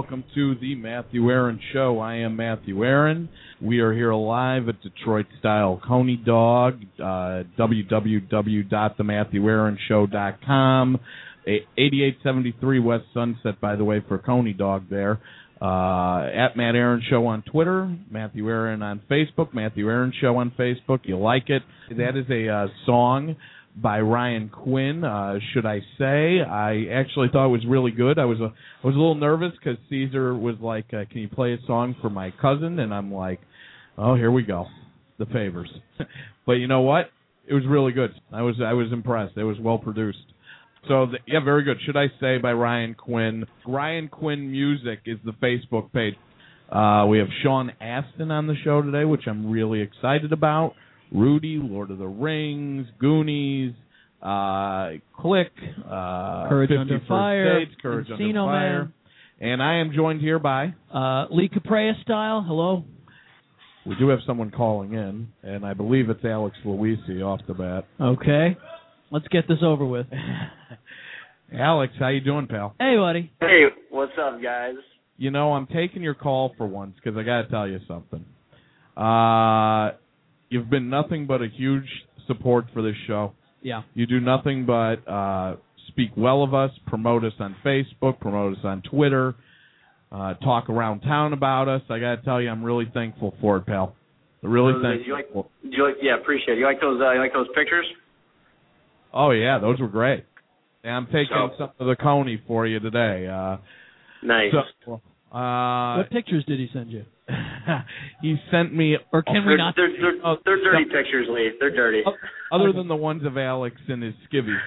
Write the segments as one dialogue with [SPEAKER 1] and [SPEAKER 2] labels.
[SPEAKER 1] welcome to the Matthew Aaron Show. I am Matthew Aaron. We are here live at Detroit Style Coney Dog, www.thematthewaaaronshow.com, 8873 West Sunset, by the way, for Coney Dog there. At Matt Aaron Show on Twitter, Matthew Aaron on Facebook, Matthew Aaron Show on Facebook. You like it? That is a song by Ryan Quinn, should I say. I actually thought it was really good. I was a little nervous because Caesar was like, can you play a song for my cousin? And I'm like, oh, here we go, the favors. But you know what? It was really good. I was impressed. It was well produced. So, yeah, very good. Should I say by Ryan Quinn. Ryan Quinn Music is the Facebook page. We have Sean Astin on the show today, which I'm really excited about. Rudy, Lord of the Rings, Goonies, Click,
[SPEAKER 2] Courage Under Fire,
[SPEAKER 1] States, Courage Under
[SPEAKER 2] Encino
[SPEAKER 1] Fire.
[SPEAKER 2] Man.
[SPEAKER 1] And I am joined here by
[SPEAKER 2] Lee Caprea style. Hello.
[SPEAKER 1] We do have someone calling in, and I believe it's Alex Luisi off the bat.
[SPEAKER 2] Okay. Let's get this over with.
[SPEAKER 1] Alex, how you doing, pal?
[SPEAKER 2] Hey, buddy.
[SPEAKER 3] Hey, what's up, guys?
[SPEAKER 1] You know, I'm taking your call for once because I got to tell you something. You've been nothing but a huge support for this show.
[SPEAKER 2] Yeah.
[SPEAKER 1] You do nothing but speak well of us, promote us on Facebook, promote us on Twitter, talk around town about us. I got to tell you, I'm really thankful for it, pal. Really thankful.
[SPEAKER 3] Yeah, appreciate it. You like those pictures?
[SPEAKER 1] Oh, yeah, those were great. And I'm taking some of the Coney for you today.
[SPEAKER 3] Nice.
[SPEAKER 1] So,
[SPEAKER 2] what pictures did he send you?
[SPEAKER 1] He sent me...
[SPEAKER 2] Or can we not...
[SPEAKER 3] They're dirty pictures, Lee. They're dirty.
[SPEAKER 1] Other than the ones of Alex and his skivvies.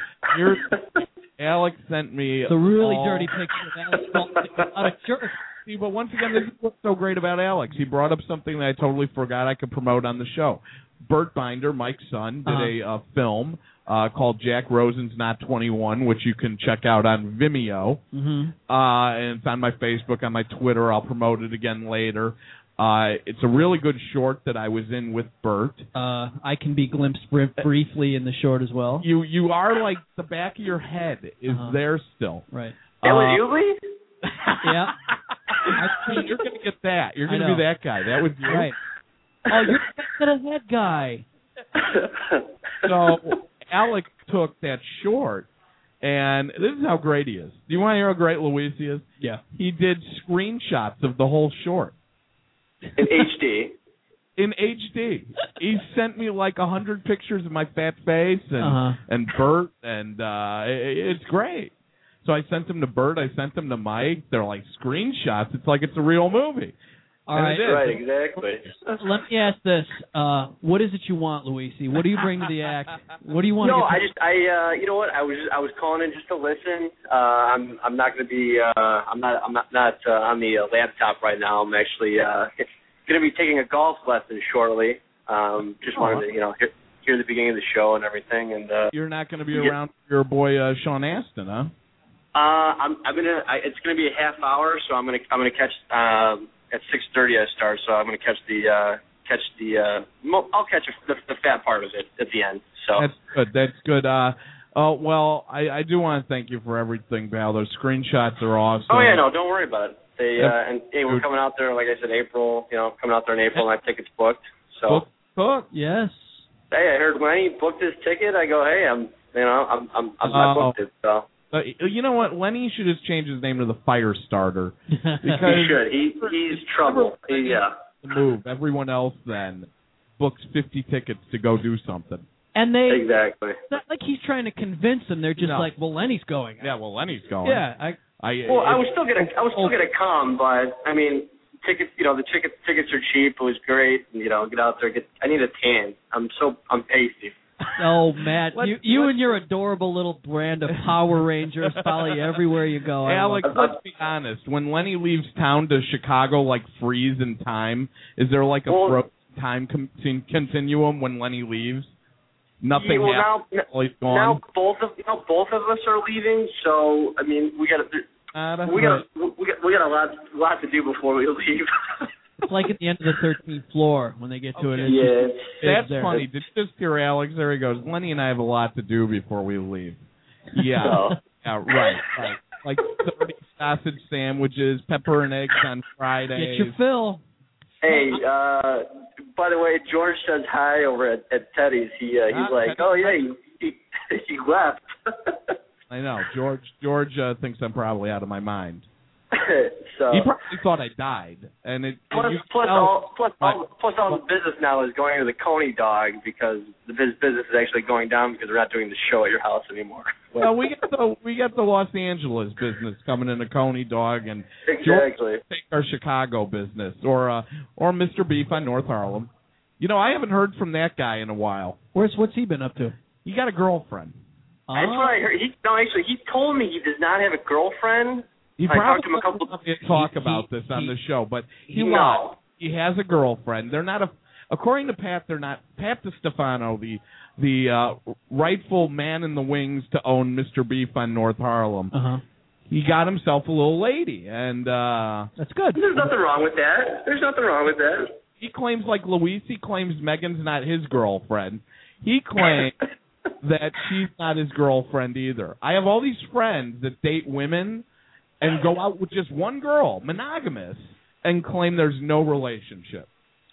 [SPEAKER 1] Alex sent me...
[SPEAKER 2] The really dirty picture of Alex out of shirt.
[SPEAKER 1] See, but once again, this is what's so great about Alex. He brought up something that I totally forgot I could promote on the show. Bert Binder, Mike's son, did a film called Jack Rosen's Not 21, which you can check out on Vimeo.
[SPEAKER 2] Mm-hmm.
[SPEAKER 1] And it's on my Facebook, on my Twitter. I'll promote it again later. It's a really good short that I was in with Bert.
[SPEAKER 2] I can be glimpsed briefly in the short as well.
[SPEAKER 1] You are like the back of your head is there still.
[SPEAKER 2] Right.
[SPEAKER 3] That was you, Lee?
[SPEAKER 2] Yeah.
[SPEAKER 1] You're going to get that. You're going to be that guy. That was you.
[SPEAKER 2] Right. Oh, you're the head guy.
[SPEAKER 1] So Alex took that short, and this is how great he is. Do you want to hear how great Luisi is?
[SPEAKER 2] Yeah.
[SPEAKER 1] He did screenshots of the whole short.
[SPEAKER 3] In HD.
[SPEAKER 1] In HD. He sent me like 100 pictures of my fat face and Bert, and it's great. So I sent them to Bert. I sent them to Mike. They're like screenshots. It's like it's a real movie.
[SPEAKER 2] All right.
[SPEAKER 3] Right, exactly.
[SPEAKER 2] Let me ask this: what is it you want, Luisi? What do you bring to the act? What do you want?
[SPEAKER 3] No, you know what? I was calling in just to listen. I'm not going to be. I'm not on the laptop right now. I'm actually going to be taking a golf lesson shortly. Just wanted to hear the beginning of the show and everything. And
[SPEAKER 1] you're not going to be around your boy Sean Astin, huh?
[SPEAKER 3] It's going to be a half hour, so I'm gonna catch. At 6:30 I start, so I'm going to catch I'll catch the fat part of it at the end. So
[SPEAKER 1] That's good. Well, I do want to thank you for everything, pal. Those screenshots are awesome.
[SPEAKER 3] Oh yeah, no, don't worry about it. We're coming out there, like I said, April. Coming out there in April, and I have tickets booked. So
[SPEAKER 1] booked.
[SPEAKER 2] Yes.
[SPEAKER 3] Hey, I heard Lenny booked his ticket. I go, hey, I booked it. So.
[SPEAKER 1] You know what? Lenny should just change his name to the Fire Starter. Because
[SPEAKER 3] he should. He's trouble. Yeah.
[SPEAKER 1] Move. Everyone else then books 50 tickets to go do something.
[SPEAKER 2] And they
[SPEAKER 3] exactly.
[SPEAKER 2] It's not like he's trying to convince them. They're just like, well, Lenny's going.
[SPEAKER 1] Yeah, well, Lenny's going.
[SPEAKER 2] Yeah.
[SPEAKER 3] I was still gonna come, but I mean, tickets. The tickets are cheap. It was great. And, get out there. I need a tan. I'm pasty.
[SPEAKER 2] Oh, Matt, you and your adorable little brand of Power Rangers follow you everywhere you go.
[SPEAKER 1] Alex, let's be honest. When Lenny leaves town to Chicago, like freeze in time, is there like a frozen time continuum when Lenny leaves? Nothing happens. He's gone.
[SPEAKER 3] Now both of us are leaving, so I mean we got a lot to do before we leave.
[SPEAKER 2] It's like at the end of the 13th floor when they get to it.
[SPEAKER 1] That's funny. Did you just hear Alex? There he goes. Lenny and I have a lot to do before we leave. Yeah. Yeah, right. Like 30 sausage sandwiches, pepper and eggs on Fridays.
[SPEAKER 2] Get your fill.
[SPEAKER 3] Hey, by the way, George says hi over at Teddy's. He's like, oh yeah, he left.
[SPEAKER 1] I know. George thinks I'm probably out of my mind.
[SPEAKER 3] So
[SPEAKER 1] he probably thought I died, and it.
[SPEAKER 3] Plus all the business now is going to the Coney Dog because the business is actually going down because we're not doing the show at your house anymore.
[SPEAKER 1] Well, we got the Los Angeles business coming into Coney Dog, and
[SPEAKER 3] exactly
[SPEAKER 1] take our Chicago business or Mr. Beef on North Harlem. You know, I haven't heard from that guy in a while.
[SPEAKER 2] What's he been up to?
[SPEAKER 1] He got a girlfriend.
[SPEAKER 3] That's what I heard. He told me he does not have a girlfriend.
[SPEAKER 1] He
[SPEAKER 3] I talked to him a couple.
[SPEAKER 1] Talk about this on the show, but he has a girlfriend. They're not according to Pat. They're not. Pat DiStefano, the rightful man in the wings to own Mr. Beef on North Harlem.
[SPEAKER 2] Uh-huh.
[SPEAKER 1] He got himself a little lady, and
[SPEAKER 2] that's good.
[SPEAKER 3] There's nothing wrong with that.
[SPEAKER 1] He claims, like Luisi claims Megan's not his girlfriend. He claims that she's not his girlfriend either. I have all these friends that date women and go out with just one girl, monogamous, and claim there's no relationship.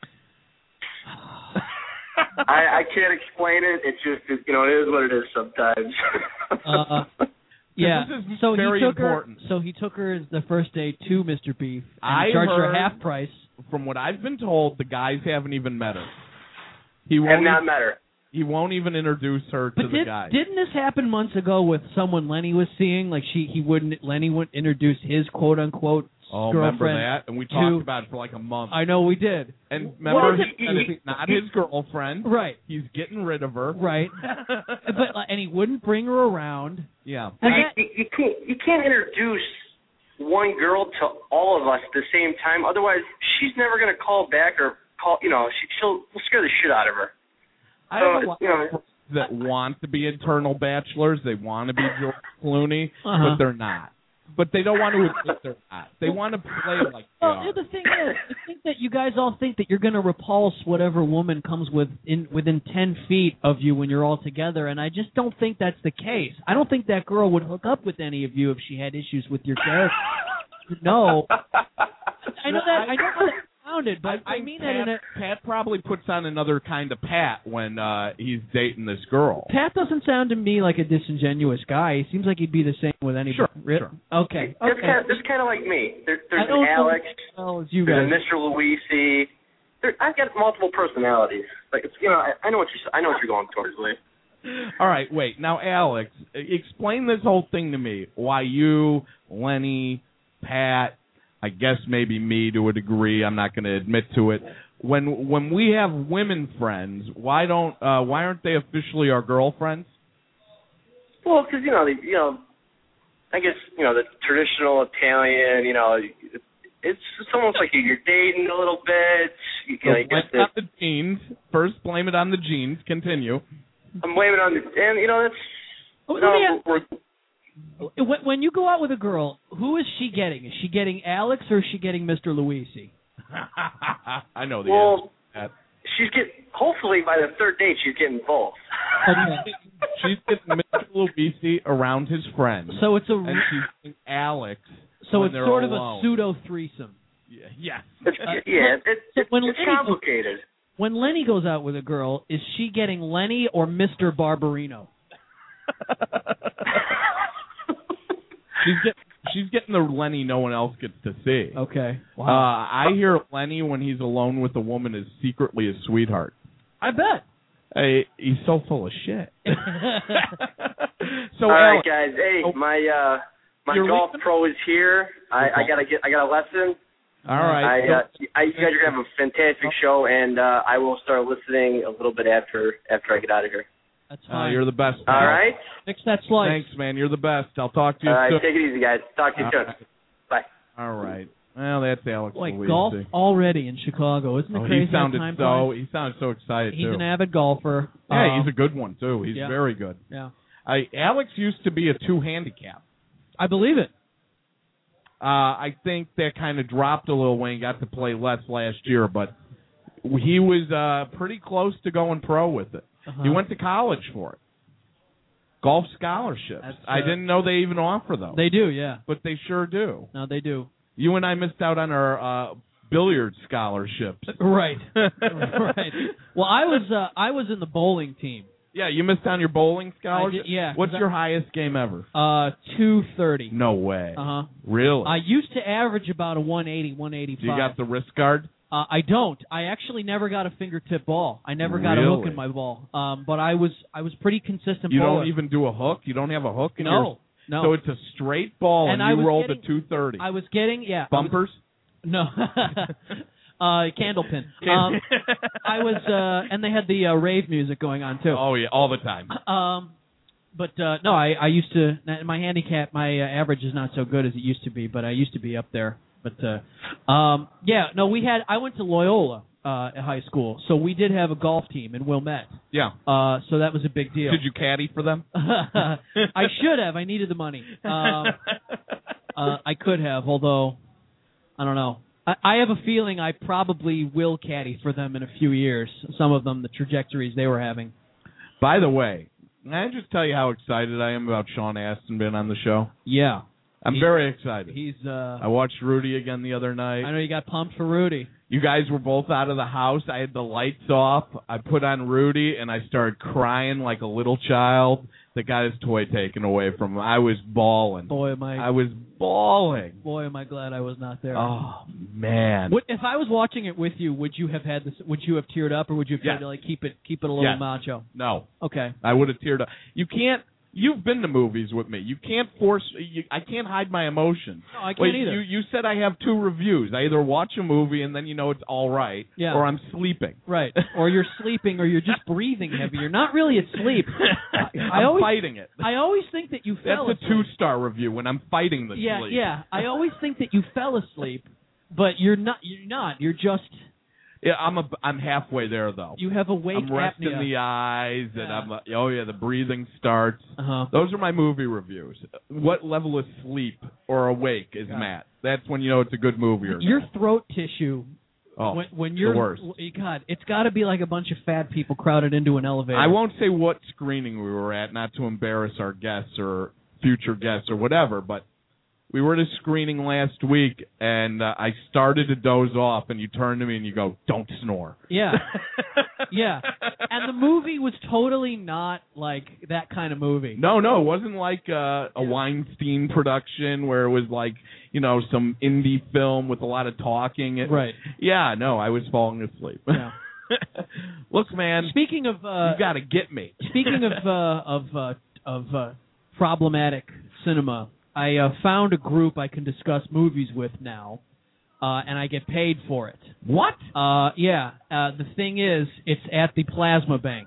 [SPEAKER 3] I can't explain it. It's just, it is what it is sometimes.
[SPEAKER 1] Yeah. This is very important.
[SPEAKER 2] So he took her the first day to Mr. Beef and charged her half price.
[SPEAKER 1] From what I've been told, the guys haven't even met her.
[SPEAKER 3] Have not met her.
[SPEAKER 1] He won't even introduce her to the guy.
[SPEAKER 2] Didn't this happen months ago with someone Lenny was seeing? Like Lenny wouldn't introduce his quote unquote girlfriend.
[SPEAKER 1] Remember that? And we talked about it for like a month.
[SPEAKER 2] I know we did.
[SPEAKER 1] And remember, he's not his girlfriend.
[SPEAKER 2] Right.
[SPEAKER 1] He's getting rid of her.
[SPEAKER 2] Right. And he wouldn't bring her around.
[SPEAKER 1] Yeah.
[SPEAKER 3] You can't introduce one girl to all of us at the same time. Otherwise, she's never going to call back or call. We'll scare the shit out of her.
[SPEAKER 1] I have a lot of friends that want to be eternal bachelors. They want to be George Clooney, but they're not. But they don't want to admit they're not. They want to play like they are.
[SPEAKER 2] The thing is, I think that you guys all think that you're going to repulse whatever woman comes within 10 feet of you when you're all together, and I just don't think that's the case. I don't think that girl would hook up with any of you if she had issues with your character. No. I know that sounded, but I mean that
[SPEAKER 1] Pat probably puts on another kind of Pat when he's dating this girl.
[SPEAKER 2] Pat doesn't sound to me like a disingenuous guy. He seems like he'd be the same with anybody.
[SPEAKER 1] Sure.
[SPEAKER 2] Okay.
[SPEAKER 3] It's kind of like me. There's an Alex.
[SPEAKER 2] There's
[SPEAKER 3] a Mr. Luisi. I've got multiple personalities. Like I know what you're going towards, Lee.
[SPEAKER 1] All right, wait. Now, Alex, explain this whole thing to me. Why you, Lenny, Pat, I guess maybe me to a degree. I'm not going to admit to it. When we have women friends, why aren't they officially our girlfriends?
[SPEAKER 3] Well, because I guess the traditional Italian. It's almost like you're dating a little bit.
[SPEAKER 1] Blame it on the genes. First, blame it on the genes. Continue.
[SPEAKER 3] I'm blaming it on that's.
[SPEAKER 2] When you go out with a girl, who is she getting? Is she getting Alex or is she getting Mr. Luisi?
[SPEAKER 1] I know the answer to that.
[SPEAKER 3] She's hopefully by the third date, she's getting both.
[SPEAKER 1] Okay. She's getting Mr. Luisi around his friends.
[SPEAKER 2] So it's
[SPEAKER 1] and she's getting Alex.
[SPEAKER 2] So it's sort of
[SPEAKER 1] alone.
[SPEAKER 2] A pseudo threesome.
[SPEAKER 1] Yes.
[SPEAKER 3] It's complicated.
[SPEAKER 2] When Lenny goes out with a girl, is she getting Lenny or Mr. Barbarino?
[SPEAKER 1] She's getting the Lenny no one else gets to see.
[SPEAKER 2] Okay. Wow.
[SPEAKER 1] I hear Lenny when he's alone with a woman is secretly a sweetheart.
[SPEAKER 2] I bet.
[SPEAKER 1] Hey, he's so full of shit.
[SPEAKER 3] So, all right, guys. Hey, my golf pro is here. I got a lesson.
[SPEAKER 1] All right.
[SPEAKER 3] You guys are gonna have a fantastic show, and I will start listening a little bit after I get out of here.
[SPEAKER 2] That's fine.
[SPEAKER 1] You're the best.
[SPEAKER 3] All right.
[SPEAKER 2] Fix that slice.
[SPEAKER 1] Thanks, man. You're the best. I'll talk to you
[SPEAKER 3] soon. All right.
[SPEAKER 1] soon.
[SPEAKER 3] Take it easy, guys. Talk to you soon.
[SPEAKER 1] Right.
[SPEAKER 3] Bye.
[SPEAKER 1] All right. Well, that's Alex.
[SPEAKER 2] Like
[SPEAKER 1] Luisi.
[SPEAKER 2] golf already in Chicago, isn't it crazy?
[SPEAKER 1] He sounded so excited.
[SPEAKER 2] He's
[SPEAKER 1] too.
[SPEAKER 2] an avid golfer.
[SPEAKER 1] Yeah, he's a good one too. He's very good.
[SPEAKER 2] Yeah.
[SPEAKER 1] Alex used to be a 2-handicap.
[SPEAKER 2] I believe it.
[SPEAKER 1] I think that kind of dropped a little when he got to play less last year, but he was pretty close to going pro with it. He went to college for it. Golf scholarships. I didn't know they even offer those.
[SPEAKER 2] They do, yeah.
[SPEAKER 1] But they sure do.
[SPEAKER 2] No, they do.
[SPEAKER 1] You and I missed out on our billiard scholarships.
[SPEAKER 2] Right. Right. Well, I was in the bowling team.
[SPEAKER 1] Yeah, you missed on your bowling scholarship?
[SPEAKER 2] Yeah.
[SPEAKER 1] What's your highest game ever?
[SPEAKER 2] 230.
[SPEAKER 1] No way.
[SPEAKER 2] Uh-huh.
[SPEAKER 1] Really?
[SPEAKER 2] I used to average about a 180, 185.
[SPEAKER 1] Do you got the wrist guard?
[SPEAKER 2] I don't. I actually never got a fingertip ball. I never got a hook in my ball. But I was pretty consistent.
[SPEAKER 1] You
[SPEAKER 2] bowler.
[SPEAKER 1] don't even do a hook? You don't have a hook in
[SPEAKER 2] No.
[SPEAKER 1] So it's a straight ball, and you rolled a 230.
[SPEAKER 2] I was getting
[SPEAKER 1] bumpers.
[SPEAKER 2] No. Candlepin. I was, and they had the rave music going on too.
[SPEAKER 1] Oh yeah, all the time.
[SPEAKER 2] But no, I used to. My handicap, my average is not so good as it used to be, but I used to be up there. But yeah, no, I went to Loyola at high school, so we did have a golf team in Wilmette.
[SPEAKER 1] Yeah.
[SPEAKER 2] So that was a big deal.
[SPEAKER 1] Did you caddy for them?
[SPEAKER 2] I should have. I needed the money. I could have, although I don't know. I have a feeling I probably will caddy for them in a few years. Some of them, the trajectories they were having.
[SPEAKER 1] By the way, can I just tell you how excited I am about Sean Astin being on the show?
[SPEAKER 2] Yeah.
[SPEAKER 1] I'm very excited.
[SPEAKER 2] He's.
[SPEAKER 1] I watched Rudy again the other night.
[SPEAKER 2] I know you got pumped for Rudy.
[SPEAKER 1] You guys were both out of the house. I had the lights off. I put on Rudy, and I started crying like a little child that got his toy taken away from him. I was bawling.
[SPEAKER 2] Boy, am
[SPEAKER 1] I was bawling.
[SPEAKER 2] Boy, am I glad I was not there.
[SPEAKER 1] Oh man!
[SPEAKER 2] If I was watching it with you, would you have had this? Would you have teared up, or would you have tried to like keep it a little macho?
[SPEAKER 1] No.
[SPEAKER 2] Okay.
[SPEAKER 1] I would have teared up. You can't. You've been to movies with me. You can't force. I can't hide my emotions.
[SPEAKER 2] No, I can't either.
[SPEAKER 1] You said I have two reviews. I either watch a movie and then you know it's all right, or I'm sleeping.
[SPEAKER 2] Right. Or you're sleeping, or you're just breathing heavy. You're not really asleep.
[SPEAKER 1] I'm fighting it.
[SPEAKER 2] I always think that you fell asleep.
[SPEAKER 1] That's a 2-star review when I'm fighting the sleep.
[SPEAKER 2] Yeah. I always think that you fell asleep, but you're not. You're not. You're just.
[SPEAKER 1] Yeah, I'm halfway there though.
[SPEAKER 2] You have awake apnea.
[SPEAKER 1] I'm resting the eyes, and the breathing starts.
[SPEAKER 2] Uh-huh.
[SPEAKER 1] Those are my movie reviews. What level of sleep or awake is Matt? That's when you know it's a good movie. Or
[SPEAKER 2] your throat tissue.
[SPEAKER 1] Oh,
[SPEAKER 2] when you're
[SPEAKER 1] the worst.
[SPEAKER 2] God, it's got to be like a bunch of fat people crowded into an elevator.
[SPEAKER 1] I won't say what screening we were at, not to embarrass our guests or future guests or whatever, but. We were at a screening last week, and I started to doze off, and you turn to me and you go, "Don't snore."
[SPEAKER 2] Yeah. Yeah. And the movie was totally not like that kind of movie.
[SPEAKER 1] No, it wasn't like a Weinstein production where it was like, some indie film with a lot of talking.
[SPEAKER 2] Right.
[SPEAKER 1] Yeah, no, I was falling asleep.
[SPEAKER 2] Yeah.
[SPEAKER 1] Look, man.
[SPEAKER 2] Speaking of...
[SPEAKER 1] you got to get me.
[SPEAKER 2] Speaking of problematic cinema... I found a group I can discuss movies with now, and I get paid for it.
[SPEAKER 1] What?
[SPEAKER 2] Yeah. The thing is, it's at the Plasma Bank.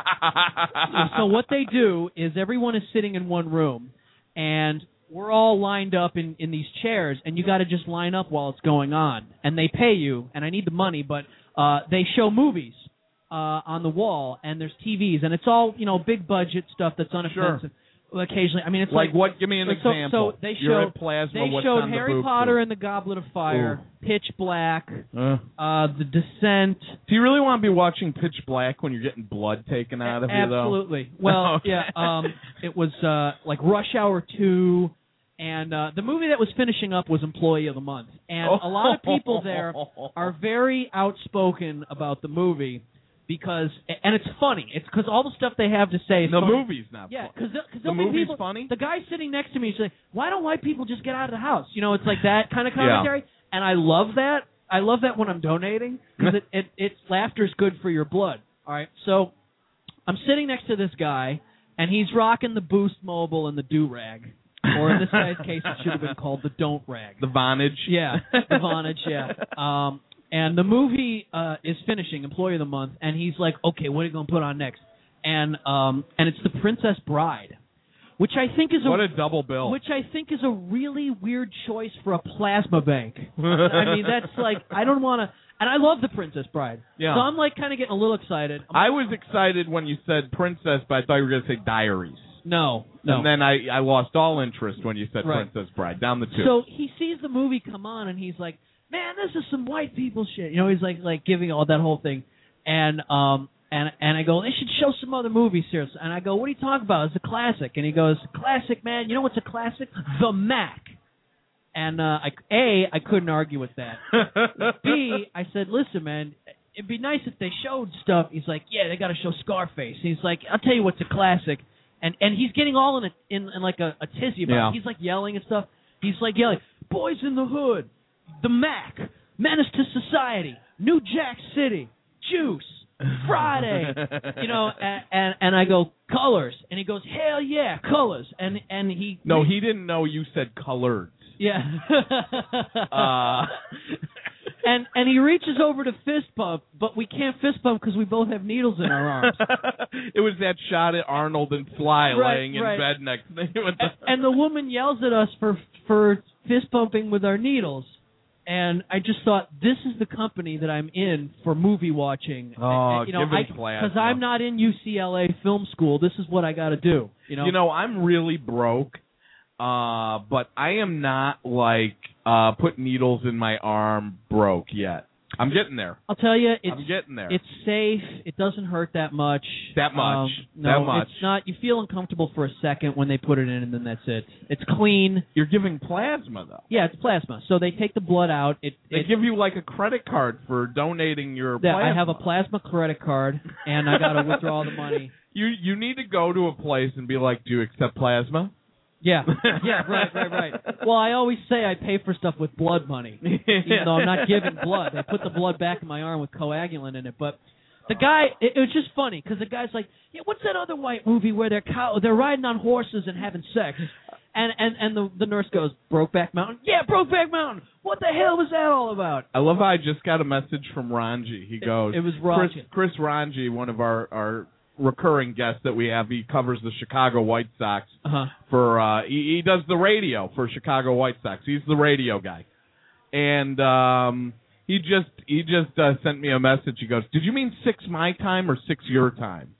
[SPEAKER 2] So what they do is everyone is sitting in one room, and we're all lined up in these chairs, and you got to just line up while it's going on. And they pay you, and I need the money, but they show movies on the wall, and there's TVs, and it's all, big budget stuff that's unoffensive. Sure. Occasionally, I mean, it's like
[SPEAKER 1] what? Give me an example.
[SPEAKER 2] So they
[SPEAKER 1] You're at Plasma.
[SPEAKER 2] They
[SPEAKER 1] what's
[SPEAKER 2] showed
[SPEAKER 1] on
[SPEAKER 2] Harry
[SPEAKER 1] the
[SPEAKER 2] Potter and the Goblet of Fire, Pitch Black, The Descent.
[SPEAKER 1] Do you really want to be watching Pitch Black when you're getting blood taken out of you, though?
[SPEAKER 2] Absolutely. Well, okay. Yeah. It was like Rush Hour 2, and the movie that was finishing up was Employee of the Month, and a lot of people there are very outspoken about the movie. And it's funny. It's because all the stuff they have to say is
[SPEAKER 1] the
[SPEAKER 2] funny.
[SPEAKER 1] movie's not funny.
[SPEAKER 2] Yeah, because
[SPEAKER 1] the movie's funny?
[SPEAKER 2] The guy sitting next to me is like, why don't white people just get out of the house? It's like that kind of commentary. Yeah. And I love that. I love that when I'm donating because it's laughter's good for your blood. All right, so I'm sitting next to this guy, and he's rocking the Boost Mobile and the do-rag. Or in this guy's case, it should have been called the don't rag.
[SPEAKER 1] The Vonage.
[SPEAKER 2] Yeah, the Vonage, yeah. And the movie is finishing, Employee of the Month, and he's like, okay, what are you going to put on next? And it's The Princess Bride, which I think is
[SPEAKER 1] what a double bill.
[SPEAKER 2] Which I think is a really weird choice for a plasma bank. I mean, that's like, I don't want to, and I love The Princess Bride. Yeah. So I'm like kind of getting a little excited.
[SPEAKER 1] I was excited when you said Princess, but I thought you were going to say Diaries.
[SPEAKER 2] No.
[SPEAKER 1] And then I lost all interest when you said Princess Bride, down the tube.
[SPEAKER 2] So he sees the movie come on, and he's like, man, this is some white people shit. He's like giving all that whole thing. And And I go, they should show some other movies here. And I go, what are you talking about? It's a classic. And he goes, classic, man. You know what's a classic? The Mac. And I couldn't argue with that. B, I said, listen, man, it'd be nice if they showed stuff. He's like, yeah, they got to show Scarface. He's like, I'll tell you what's a classic. And he's getting all in like a tizzy about it. He's like yelling and stuff. He's like yelling, Boys in the Hood, The Mac, Menace to Society, New Jack City, Juice, Friday, and I go, Colors, and he goes, hell yeah, Colors, and he...
[SPEAKER 1] No, he didn't know you said Colored.
[SPEAKER 2] Yeah. And he reaches over to fist bump, but we can't fist bump because we both have needles in our arms.
[SPEAKER 1] It was that shot at Arnold and Sly laying in bed next to me.
[SPEAKER 2] And the woman yells at us for fist bumping with our needles. And I just thought, this is the company that I'm in for movie watching.
[SPEAKER 1] Oh, give him plasma.
[SPEAKER 2] Because I'm not in UCLA film school. This is what I got to do.
[SPEAKER 1] I'm really broke, but I am not like put needles in my arm broke yet. I'm getting there.
[SPEAKER 2] I'll tell you,
[SPEAKER 1] I'm getting there.
[SPEAKER 2] It's safe. It doesn't hurt that much.
[SPEAKER 1] No,
[SPEAKER 2] it's not. You feel uncomfortable for a second when they put it in, and then that's it. It's clean.
[SPEAKER 1] You're giving plasma, though.
[SPEAKER 2] Yeah, it's plasma. So they take the blood out.
[SPEAKER 1] They give you like a credit card for donating your plasma.
[SPEAKER 2] I have a plasma credit card, and I got to withdraw the money.
[SPEAKER 1] You need to go to a place and be like, do you accept plasma?
[SPEAKER 2] Yeah, right. Well, I always say I pay for stuff with blood money, even though I'm not giving blood. They put the blood back in my arm with coagulant in it. But the guy, it was just funny because the guy's like, yeah, what's that other white movie where they're riding on horses and having sex? And the nurse goes, Brokeback Mountain? Yeah, Brokeback Mountain. What the hell was that all about?
[SPEAKER 1] I love how I just got a message from Ranji. He goes,
[SPEAKER 2] it was Ranji.
[SPEAKER 1] Chris Ranji, one of our recurring guest that we have. He covers the Chicago White Sox for he does the radio for Chicago White Sox. He's the radio guy, and he just sent me a message. He goes, "Did you mean 6 my time or 6 your time?"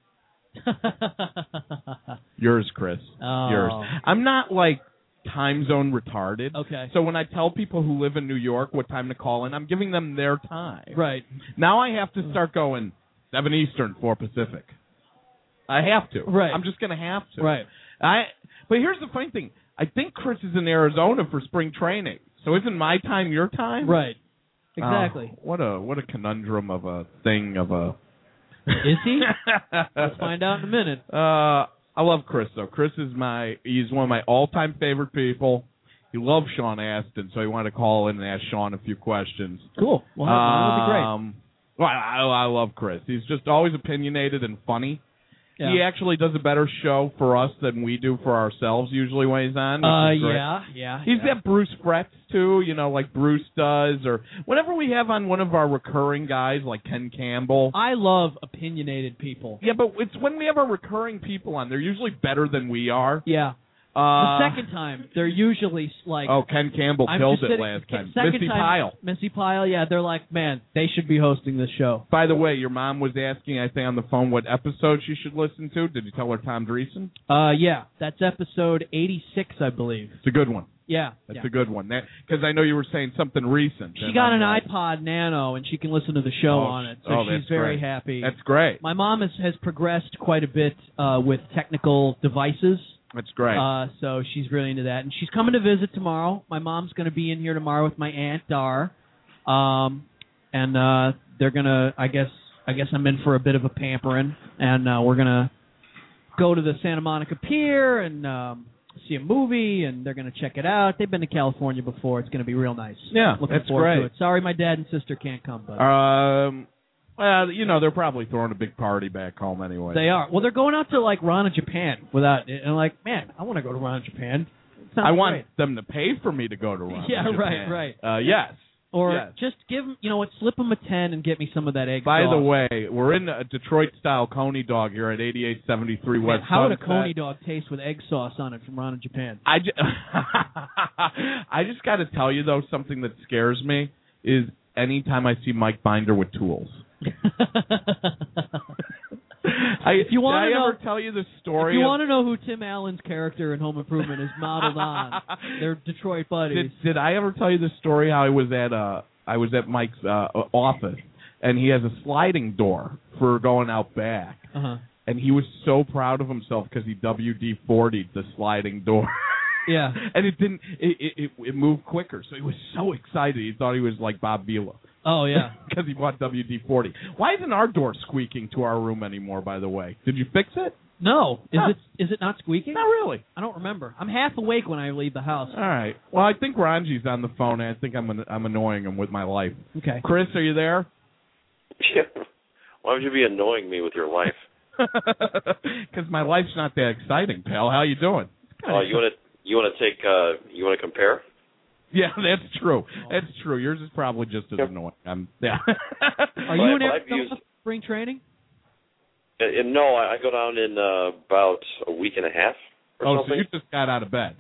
[SPEAKER 1] Yours, Chris.
[SPEAKER 2] Oh.
[SPEAKER 1] Yours. I'm not like time zone retarded.
[SPEAKER 2] Okay.
[SPEAKER 1] So when I tell people who live in New York what time to call in, I'm giving them their time.
[SPEAKER 2] Right.
[SPEAKER 1] Now I have to start going 7 Eastern, 4 Pacific. I have to.
[SPEAKER 2] Right.
[SPEAKER 1] I'm just going to have to.
[SPEAKER 2] Right.
[SPEAKER 1] But here's the funny thing. I think Chris is in Arizona for spring training. So isn't my time your time?
[SPEAKER 2] Right. Exactly.
[SPEAKER 1] What a conundrum of a thing of a...
[SPEAKER 2] Is he? Let's find out in a minute.
[SPEAKER 1] I love Chris, though. Chris is he's one of my all-time favorite people. He loves Sean Astin, so he wanted to call in and ask Sean a few questions.
[SPEAKER 2] Cool. Well, that would be great.
[SPEAKER 1] Well, I love Chris. He's just always opinionated and funny.
[SPEAKER 2] Yeah.
[SPEAKER 1] He actually does a better show for us than we do for ourselves usually when he's on.
[SPEAKER 2] Yeah.
[SPEAKER 1] He's got Bruce Fretz, too, like Bruce does. Or whenever we have on one of our recurring guys like Ken Campbell.
[SPEAKER 2] I love opinionated people.
[SPEAKER 1] Yeah, but it's when we have our recurring people on. They're usually better than we are.
[SPEAKER 2] Yeah. The second time, they're usually like...
[SPEAKER 1] Oh, Ken Campbell killed it last time. Missy
[SPEAKER 2] Pyle, yeah, they're like, man, they should be hosting this show.
[SPEAKER 1] By the way, your mom was asking, I think, on the phone what episode she should listen to. Did you tell her Tom Dreesen?
[SPEAKER 2] Yeah, that's episode 86, I believe.
[SPEAKER 1] It's a good one.
[SPEAKER 2] Yeah.
[SPEAKER 1] That's a good one. Because I know you were saying something recent.
[SPEAKER 2] She got an iPod Nano, and she can listen to the show on it, so she's very happy.
[SPEAKER 1] That's great.
[SPEAKER 2] My mom has progressed quite a bit with technical devices.
[SPEAKER 1] That's great.
[SPEAKER 2] So she's really into that. And she's coming to visit tomorrow. My mom's going to be in here tomorrow with my Aunt Dar. And they're going to, I guess I'm in for a bit of a pampering. And we're going to go to the Santa Monica Pier and see a movie, and they're going to check it out. They've been to California before. It's going to be real nice.
[SPEAKER 1] Yeah,
[SPEAKER 2] looking forward to it. Sorry my dad and sister can't come, but...
[SPEAKER 1] Well, they're probably throwing a big party back home anyway.
[SPEAKER 2] They are. Well, they're going out to, like, Rana, Japan without it. And, like, man, I want to go to Rana, Japan.
[SPEAKER 1] I want them to pay for me to go to Rana, Japan.
[SPEAKER 2] Yeah, right.
[SPEAKER 1] Yes.
[SPEAKER 2] Or just give them, slip them a 10 and get me some of that egg
[SPEAKER 1] By
[SPEAKER 2] sauce.
[SPEAKER 1] the way, we're in a Detroit-style Coney dog here at 8873 West
[SPEAKER 2] How would
[SPEAKER 1] Sunset.
[SPEAKER 2] a Coney dog taste with egg sauce on it from Rana, Japan?
[SPEAKER 1] I just got to tell you, though, something that scares me is anytime I see Mike Binder with tools. Did I ever tell you the story?
[SPEAKER 2] If you want to know who Tim Allen's character in Home Improvement is modeled on, they're Detroit buddies.
[SPEAKER 1] Did I ever tell you the story how I was at Mike's office and he has a sliding door for going out back.
[SPEAKER 2] Uh-huh.
[SPEAKER 1] And he was so proud of himself because he WD-40'd the sliding door.
[SPEAKER 2] Yeah.
[SPEAKER 1] And it didn't. It moved quicker, so he was so excited. He thought he was like Bob Vila.
[SPEAKER 2] Oh, yeah.
[SPEAKER 1] Because he bought WD-40. Why isn't our door squeaking to our room anymore, by the way? Did you fix it?
[SPEAKER 2] No. Is it not squeaking?
[SPEAKER 1] Not really.
[SPEAKER 2] I don't remember. I'm half awake when I leave the house.
[SPEAKER 1] All right. Well, I think Ranji's on the phone, and I think I'm annoying him with my life.
[SPEAKER 2] Okay.
[SPEAKER 1] Chris, are you there?
[SPEAKER 4] Yeah. Why would you be annoying me with your life?
[SPEAKER 1] Because my life's not that exciting, pal. How you doing?
[SPEAKER 4] You want to compare?
[SPEAKER 1] Yeah, that's true. That's true. Yours is probably just as annoying. Yeah.
[SPEAKER 2] Are you in Arizona spring training?
[SPEAKER 4] No, I go down in about a week and a half or something.
[SPEAKER 1] So you just got out of bed.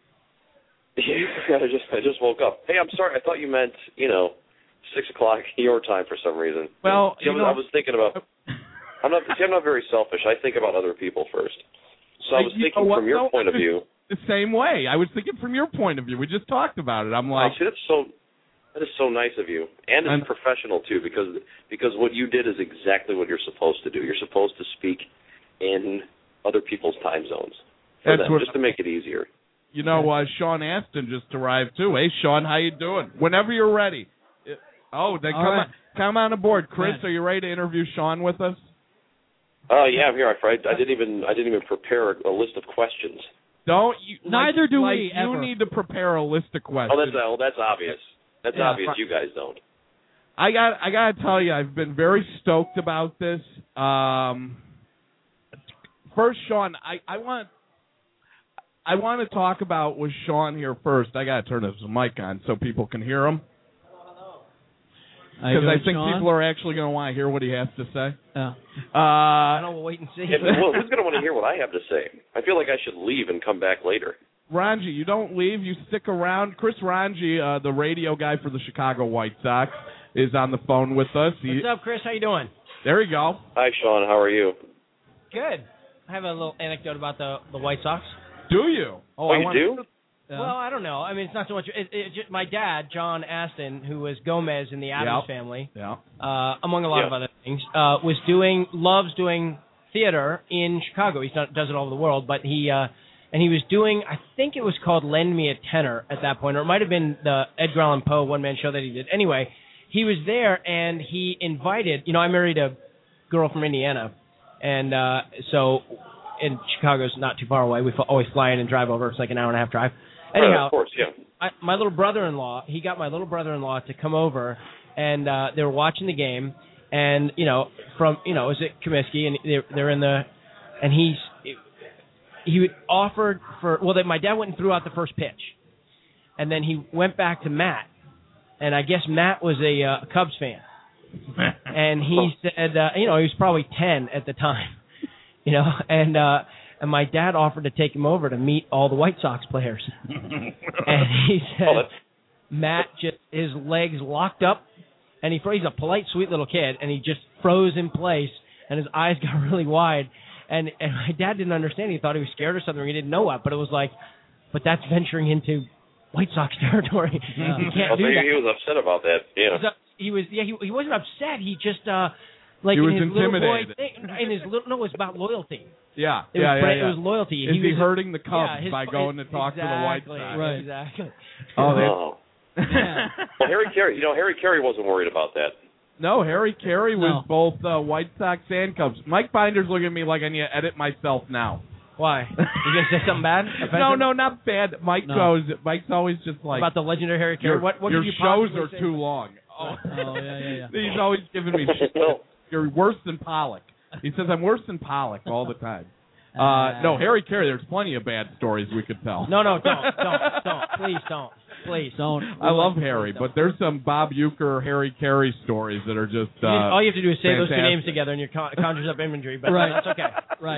[SPEAKER 4] Yeah, I just woke up. Hey, I'm sorry. I thought you meant 6 o'clock your time for some reason.
[SPEAKER 1] Well,
[SPEAKER 4] I was thinking about. I'm not very selfish. I think about other people first. So I was thinking from your point of view.
[SPEAKER 1] The same way. I was thinking from your point of view. We just talked about it. I'm like,
[SPEAKER 4] see, that is so nice of you, and it's professional too, because what you did is exactly what you're supposed to do. You're supposed to speak in other people's time zones just to make it easier.
[SPEAKER 1] You know, Sean Aston just arrived too. Hey, Sean, how you doing? Whenever you're ready. Then come on aboard, Chris. Are you ready to interview Sean with us?
[SPEAKER 4] Yeah, I'm here. I didn't even prepare a list of questions.
[SPEAKER 1] Don't you?
[SPEAKER 2] Neither do we.
[SPEAKER 1] You
[SPEAKER 2] ever.
[SPEAKER 1] need to prepare a list of questions.
[SPEAKER 4] That's obvious. That's obvious. You guys don't.
[SPEAKER 1] I got to tell you, I've been very stoked about this. First, Sean, I want to talk about with Sean here first. I got to turn his mic on so people can hear him. Because I think people are actually going to want to hear what he has to say.
[SPEAKER 2] Yeah.
[SPEAKER 5] I don't know, we'll wait and see.
[SPEAKER 4] Well, who's going to want to hear what I have to say? I feel like I should leave and come back later.
[SPEAKER 1] Ranji, you don't leave. You stick around. Chris Ranji, the radio guy for the Chicago White Sox, is on the phone with us.
[SPEAKER 5] What's up, Chris? How you doing?
[SPEAKER 1] There you go.
[SPEAKER 4] Hi, Sean. How are you?
[SPEAKER 5] Good. I have a little anecdote about the White Sox.
[SPEAKER 1] Do you?
[SPEAKER 4] Oh, you do?
[SPEAKER 5] Well, I don't know. I mean, it's not so much. My dad, John Aston, who was Gomez in the Addams family, among a lot of other things, loves doing theater in Chicago. He does it all over the world, but he was doing, I think it was called Lend Me a Tenor at that point, or it might have been the Edgar Allan Poe one-man show that he did. Anyway, he was there, and he invited, I married a girl from Indiana, and so in Chicago's not too far away. We always fly in and drive over. It's like an hour-and-a-half drive. Anyhow,
[SPEAKER 4] of course, yeah.
[SPEAKER 5] My little brother-in-law, he got my little brother-in-law to come over, and they were watching the game, and it was at Comiskey, and they're in the, and he offered my dad went and threw out the first pitch, and then he went back to Matt, and I guess Matt was a Cubs fan, and he said, he was probably 10 at the time, and my dad offered to take him over to meet all the White Sox players. And he said, Matt his legs locked up, and he's a polite, sweet little kid, and he just froze in place, and his eyes got really wide. And my dad didn't understand. He thought he was scared or something. He didn't know what, but it was like, but that's venturing into White Sox territory.
[SPEAKER 2] Yeah.
[SPEAKER 5] You can't do that.
[SPEAKER 4] He was upset about that. Yeah.
[SPEAKER 5] He wasn't upset. He just
[SPEAKER 1] he was intimidated.
[SPEAKER 5] It was about loyalty.
[SPEAKER 1] Yeah,
[SPEAKER 5] it was loyalty.
[SPEAKER 1] Is he hurting the Cubs by going to talk to the White Sox?
[SPEAKER 5] Right. Exactly.
[SPEAKER 4] Well, Harry Carey wasn't worried about that.
[SPEAKER 1] No, Harry Carey was both White Sox and Cubs. Mike Binder's looking at me like I need to edit myself now.
[SPEAKER 5] Why? You gonna say something bad?
[SPEAKER 1] No, not bad. Mike's always just like
[SPEAKER 5] about the legendary Harry Carey. What
[SPEAKER 1] your
[SPEAKER 5] you
[SPEAKER 1] shows are too long.
[SPEAKER 2] Yeah.
[SPEAKER 1] He's always giving me shit. You're worse than Pollock. He says I'm worse than Pollock all the time. No, Harry Carey, there's plenty of bad stories we could tell.
[SPEAKER 5] No, don't. Please don't.
[SPEAKER 1] I love Harry, but there's some Bob Uecker, Harry Carey stories that are just
[SPEAKER 5] all you have to do is say
[SPEAKER 1] fantastic.
[SPEAKER 5] those two names together and you conjures up imagery, but that's okay.
[SPEAKER 2] Right.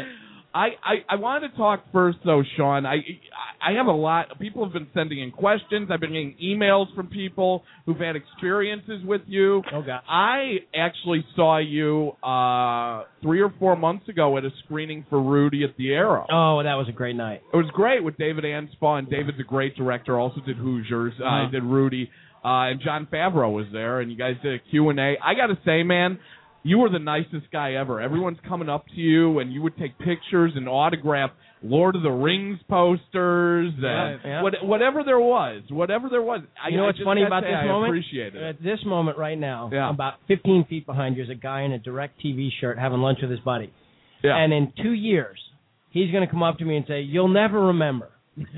[SPEAKER 1] I wanted to talk first, though, Sean. I have a lot. People have been sending in questions. I've been getting emails from people who've had experiences with you.
[SPEAKER 5] Oh, God.
[SPEAKER 1] I actually saw you 3 or 4 months ago at a screening for Rudy at the Arrow.
[SPEAKER 5] Oh, that was a great night.
[SPEAKER 1] It was great with David Anspaugh, and David's a great director, also did Hoosiers, did Rudy, and Jon Favreau was there, and you guys did a Q&A. I got to say, man, you were the nicest guy ever. Everyone's coming up to you, and you would take pictures and autograph Lord of the Rings posters, and whatever there was. You
[SPEAKER 5] know what's funny about this moment?
[SPEAKER 1] I appreciate it.
[SPEAKER 5] At this moment right now, about 15 feet behind you is a guy in a Direct TV shirt having lunch with his buddy.
[SPEAKER 1] Yeah.
[SPEAKER 5] And in 2 years, he's going to come up to me and say, "You'll never remember."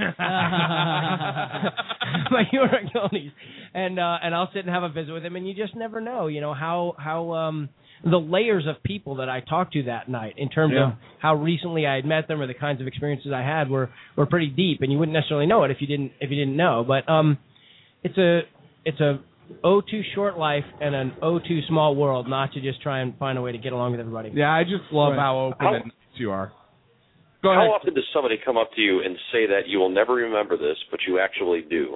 [SPEAKER 5] My Goonies. And I'll sit and have a visit with him, and you just never know, how the layers of people that I talked to that night in terms of how recently I had met them or the kinds of experiences I had were pretty deep, and you wouldn't necessarily know it if you didn't know. But it's a O2 short life and an O2 small world, not to just try and find a way to get along with everybody.
[SPEAKER 1] Yeah, I just love how open and nice you are. Go
[SPEAKER 4] How
[SPEAKER 1] ahead.
[SPEAKER 4] often does somebody come up to you and say that you will never remember this, but you actually do?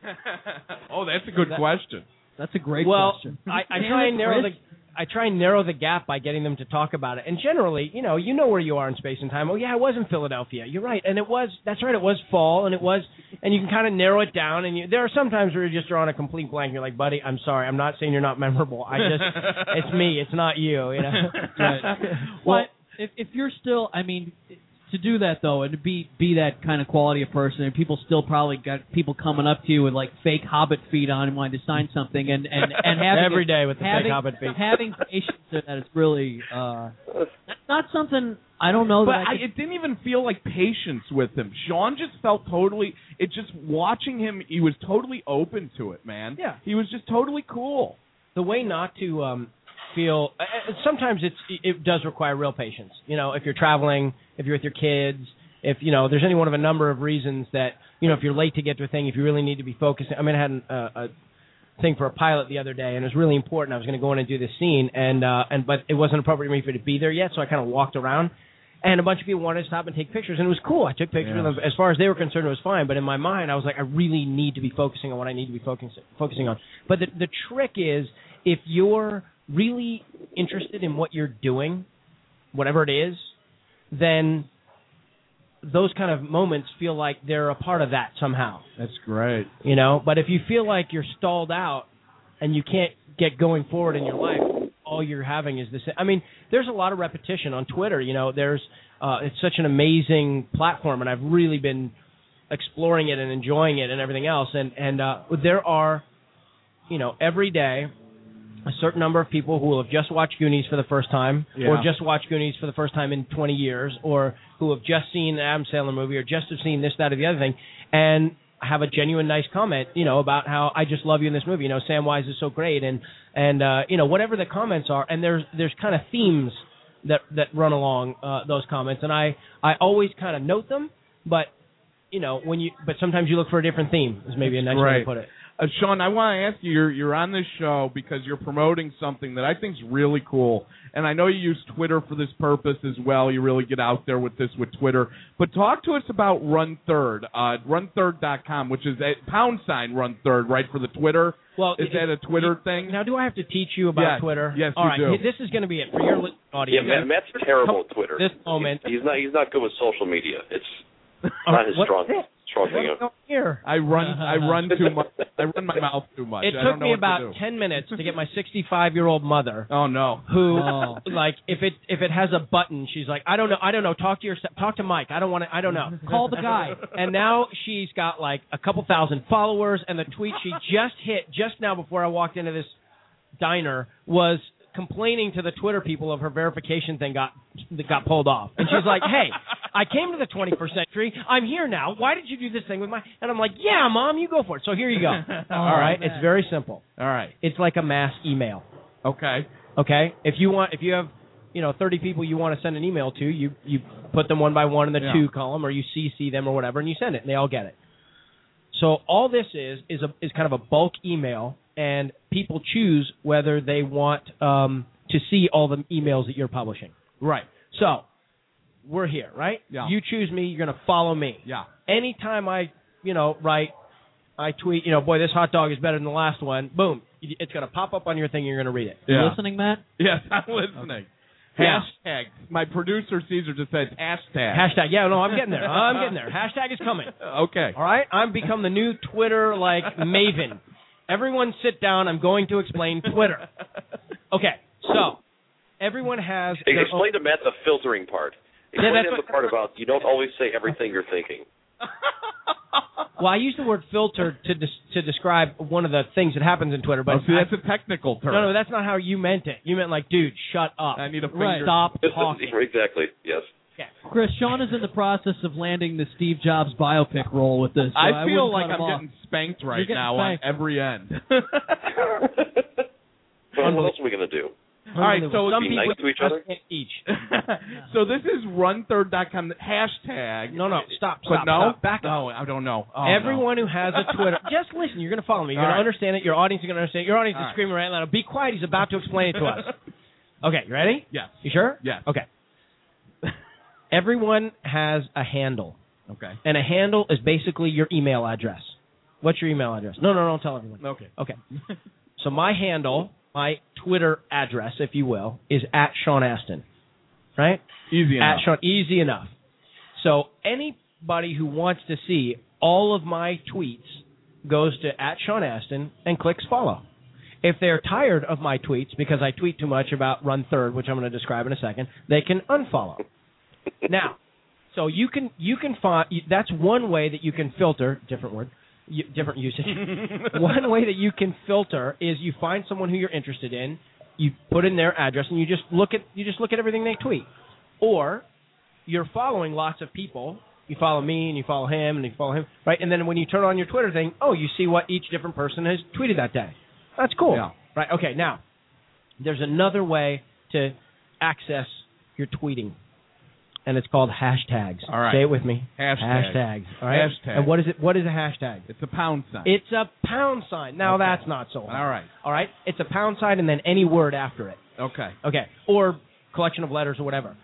[SPEAKER 1] Oh, that's a good question.
[SPEAKER 2] That's a great question.
[SPEAKER 5] I try and narrow the gap by getting them to talk about it. And generally, you know where you are in space and time. Oh yeah, I was in Philadelphia. You're right, and that's right. It was fall, and you can kind of narrow it down. And there are some times where you're just drawing a complete blank. You're like, buddy, I'm sorry. I'm not saying you're not memorable. It's me. It's not you.
[SPEAKER 2] Right. Well, if you're still, to do that though, and to be that kind of quality of person, and people still probably got people coming up to you with like fake Hobbit feet on and wanting to sign something, and having
[SPEAKER 5] every day with the fake Hobbit feet,
[SPEAKER 2] having patience that is really that's not something I don't know.
[SPEAKER 1] But it didn't even feel like patience with him. Sean just felt totally. It just watching him, he was totally open to it, man.
[SPEAKER 5] Yeah, he
[SPEAKER 1] was just totally cool.
[SPEAKER 5] The way not to feel sometimes it does require real patience. If you're traveling, if you're with your kids, if there's any one of a number of reasons that if you're late to get to a thing, if you really need to be focusing. I had a thing for a pilot the other day, and it was really important. I was going to go in and do this scene, but it wasn't appropriate for me to be there yet, so I kind of walked around, and a bunch of people wanted to stop and take pictures, and it was cool. I took pictures of them. As far as they were concerned, it was fine, but in my mind, I was like, I really need to be focusing on what I need to be focusing on. But the trick is, if you're really interested in what you're doing, whatever it is, then those kind of moments feel like they're a part of that somehow.
[SPEAKER 1] That's great.
[SPEAKER 5] But if you feel like you're stalled out and you can't get going forward in your life, all you're having is this. There's a lot of repetition on Twitter. There's it's such an amazing platform, and I've really been exploring it and enjoying it and everything else. And there are, every day, a certain number of people who will have just watched Goonies for the first time, or just watched Goonies for the first time in 20 years, or who have just seen an Adam Sandler movie, or just have seen this, that, or the other thing, and have a genuine nice comment, about how I just love you in this movie. Samwise is so great, and whatever the comments are, and there's kind of themes that run along those comments, and I always kind of note them, but but sometimes you look for a different theme. Is maybe a nice way to put it.
[SPEAKER 1] Sean, I want to ask you, you're on this show because you're promoting something that I think is really cool. And I know you use Twitter for this purpose as well. You really get out there with this with Twitter. But talk to us about Run Third, runthird.com, which is # Run Third, right, for the Twitter?
[SPEAKER 5] Well,
[SPEAKER 1] is that a Twitter thing?
[SPEAKER 5] Now, do I have to teach you about Twitter?
[SPEAKER 1] Yes,
[SPEAKER 5] all right,
[SPEAKER 1] you do.
[SPEAKER 5] This is going to be it for your audience.
[SPEAKER 4] Yeah, Matt's terrible at Twitter.
[SPEAKER 5] This moment.
[SPEAKER 4] He's not good with social media. It's not his strong thing.
[SPEAKER 5] Here?
[SPEAKER 1] I run too much. I run my mouth too much.
[SPEAKER 5] It took me about 10 minutes to get my 65-year-old mother.
[SPEAKER 1] Oh no!
[SPEAKER 5] Who like if it has a button, she's like, I don't know. Talk to Mike. I don't know. Call the guy. And now she's got like a couple thousand followers, and the tweet she just hit just now before I walked into this diner was complaining to the Twitter people of her verification thing got pulled off. And she's like, hey, I came to the 21st century. I'm here now. Why did you do this thing with my... And I'm like, yeah, Mom, you go for it. So here you go. All right. It's very simple.
[SPEAKER 1] All right.
[SPEAKER 5] It's like a mass email.
[SPEAKER 1] Okay.
[SPEAKER 5] If you have 30 people you want to send an email to, you put them one by one in the to column, or you CC them or whatever, and you send it, and they all get it. So all this is kind of a bulk email, and people choose whether they want to see all the emails that you're publishing.
[SPEAKER 1] Right.
[SPEAKER 5] So we're here, right?
[SPEAKER 1] Yeah.
[SPEAKER 5] You choose me, you're going to follow me.
[SPEAKER 1] Yeah.
[SPEAKER 5] Anytime I tweet, boy, this hot dog is better than the last one, boom, it's going to pop up on your thing, you're going to read it.
[SPEAKER 2] You listening, Matt?
[SPEAKER 1] Yes, I'm listening.
[SPEAKER 5] Okay.
[SPEAKER 1] Hashtag. My producer, Caesar, just said hashtag.
[SPEAKER 5] Hashtag. Yeah, no, I'm getting there. Hashtag is coming.
[SPEAKER 1] Okay.
[SPEAKER 5] All right? I've become the new Twitter, maven. Everyone sit down. I'm going to explain Twitter. Okay, so everyone has...
[SPEAKER 4] Explain to Matt the filtering part. Explain to him the part about you don't always say everything you're thinking.
[SPEAKER 5] Well, I use the word filter to describe one of the things that happens in Twitter, but
[SPEAKER 1] that's a technical term.
[SPEAKER 5] No, that's not how you meant it. You meant dude, shut up.
[SPEAKER 1] I need a finger.
[SPEAKER 5] Stop talking.
[SPEAKER 4] Exactly. Yes.
[SPEAKER 5] Okay.
[SPEAKER 2] Chris, Sean is in the process of landing the Steve Jobs biopic role with this. So
[SPEAKER 1] I feel like I'm getting spanked right now on every end.
[SPEAKER 4] Well, what else are we going to do?
[SPEAKER 1] All right, so
[SPEAKER 5] some
[SPEAKER 4] be
[SPEAKER 5] people
[SPEAKER 4] nice to each other.
[SPEAKER 5] Each.
[SPEAKER 1] So this is runthird.com hashtag.
[SPEAKER 5] No, stop. Back up.
[SPEAKER 1] No, I don't know.
[SPEAKER 5] Everyone who has a Twitter, just listen. You're going to follow me. You're going to understand it. Your audience is going to understand it. Your audience is screaming right now. Be quiet. He's about to explain it to us. Okay, you ready?
[SPEAKER 1] Yes.
[SPEAKER 5] You sure?
[SPEAKER 1] Yes.
[SPEAKER 5] Okay. Everyone has a handle.
[SPEAKER 1] Okay.
[SPEAKER 5] And a handle is basically your email address. What's your email address? No, don't tell everyone.
[SPEAKER 1] Okay.
[SPEAKER 5] So my handle, my Twitter address, if you will, is @SeanAstin. Right?
[SPEAKER 1] Easy enough.
[SPEAKER 5] Easy enough. So anybody who wants to see all of my tweets goes to @SeanAstin and clicks follow. If they're tired of my tweets because I tweet too much about Run Third, which I'm going to describe in a second, they can unfollow. Now, so you can find that's one way that you can filter. Different word, different usage. One way that you can filter is you find someone who you're interested in, you put in their address, and you just look at everything they tweet. Or you're following lots of people. You follow me, and you follow him, and you follow him, right? And then when you turn on your Twitter thing, you see what each different person has tweeted that day. That's cool, right? Okay, now there's another way to access your tweeting. And it's called hashtags.
[SPEAKER 1] All right.
[SPEAKER 5] Say it with me.
[SPEAKER 1] Hashtags.
[SPEAKER 5] All right.
[SPEAKER 1] Hashtag.
[SPEAKER 5] And what is it? What is a hashtag?
[SPEAKER 1] It's a pound sign.
[SPEAKER 5] It's a pound sign. Now that's not so hard.
[SPEAKER 1] All right.
[SPEAKER 5] All right. It's a pound sign and then any word after it.
[SPEAKER 1] Okay.
[SPEAKER 5] Okay. Or collection of letters or whatever.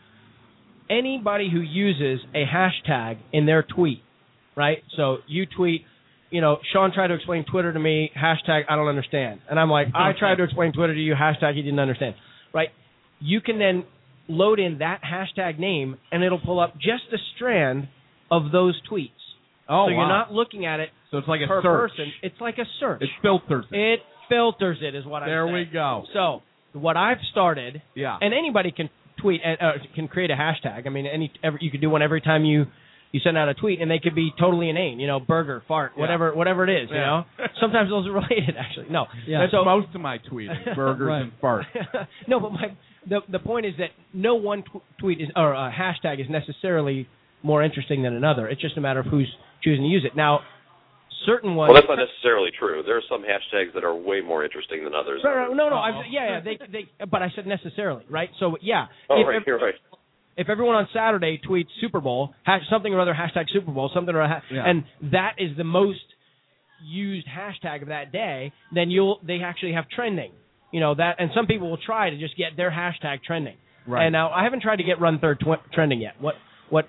[SPEAKER 5] Anybody who uses a hashtag in their tweet, right? So you tweet, Sean tried to explain Twitter to me, hashtag I don't understand. And I'm like, I tried to explain Twitter to you, hashtag he didn't understand. Right? You can then load in that hashtag name, and it'll pull up just a strand of those tweets. So you're not looking at it.
[SPEAKER 1] So it's like a
[SPEAKER 5] per
[SPEAKER 1] search.
[SPEAKER 5] person. It's like a search.
[SPEAKER 1] It filters it.
[SPEAKER 5] It filters it, is what I'm saying.
[SPEAKER 1] There we go.
[SPEAKER 5] So what I've started,
[SPEAKER 1] and
[SPEAKER 5] anybody can tweet, can create a hashtag. I mean, you could do one every time you send out a tweet, and they could be totally inane. Burger, fart, whatever it is. Sometimes those are related. Actually, no.
[SPEAKER 1] Yeah. That's most of my tweeting: burgers and fart.
[SPEAKER 5] No, but the point is that no one tweet is or hashtag is necessarily more interesting than another. It's just a matter of who's choosing to use it. Now, certain ones.
[SPEAKER 4] Well, that's not necessarily true. There are some hashtags that are way more interesting than others.
[SPEAKER 5] Right, no. They. But I said necessarily, right? So yeah.
[SPEAKER 4] You're right.
[SPEAKER 5] If everyone on Saturday tweets Super Bowl, something or other, hashtag Super Bowl, something or other, and that is the most used hashtag of that day, then they actually have trending. And some people will try to just get their hashtag trending.
[SPEAKER 1] Right.
[SPEAKER 5] And now I haven't tried to get Run Third trending yet. What?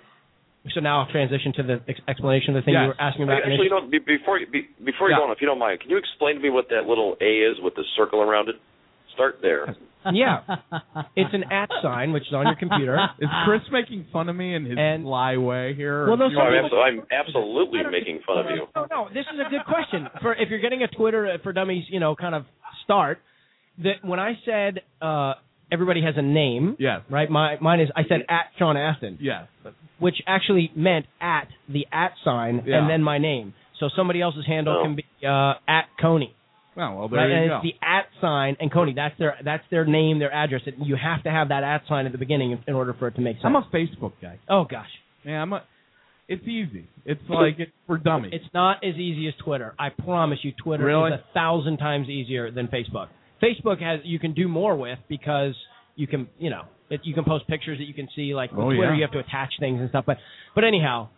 [SPEAKER 5] So now I'll transition to the explanation of the thing you were asking about.
[SPEAKER 4] Actually, before you go on, if you don't mind, can you explain to me what that little A is with the circle around it? Start there.
[SPEAKER 5] Yeah. It's an @ sign, which is on your computer.
[SPEAKER 1] Is Chris making fun of me in his sly way here?
[SPEAKER 5] Well, no,
[SPEAKER 4] I'm absolutely making fun of you.
[SPEAKER 5] No, this is a good question. If you're getting a Twitter for Dummies, kind of start, that when I said everybody has a name, right? Mine is, I said @SeanAstin.
[SPEAKER 1] Yes.
[SPEAKER 5] Which actually meant the @ sign and then my name. So somebody else's handle can be @Coney.
[SPEAKER 1] Oh, well, there you go.
[SPEAKER 5] And it's the @ sign and Coney. That's their name, their address. You have to have that @ sign at the beginning in order for it to make sense.
[SPEAKER 1] I'm a Facebook guy.
[SPEAKER 5] Oh gosh.
[SPEAKER 1] Yeah, it's easy. It's like it's for dummies.
[SPEAKER 5] It's not as easy as Twitter. I promise you, Twitter is 1,000 times easier than Facebook. Facebook you can do more with because you can you can post pictures that you can see. Like with Twitter, you have to attach things and stuff. But anyhow,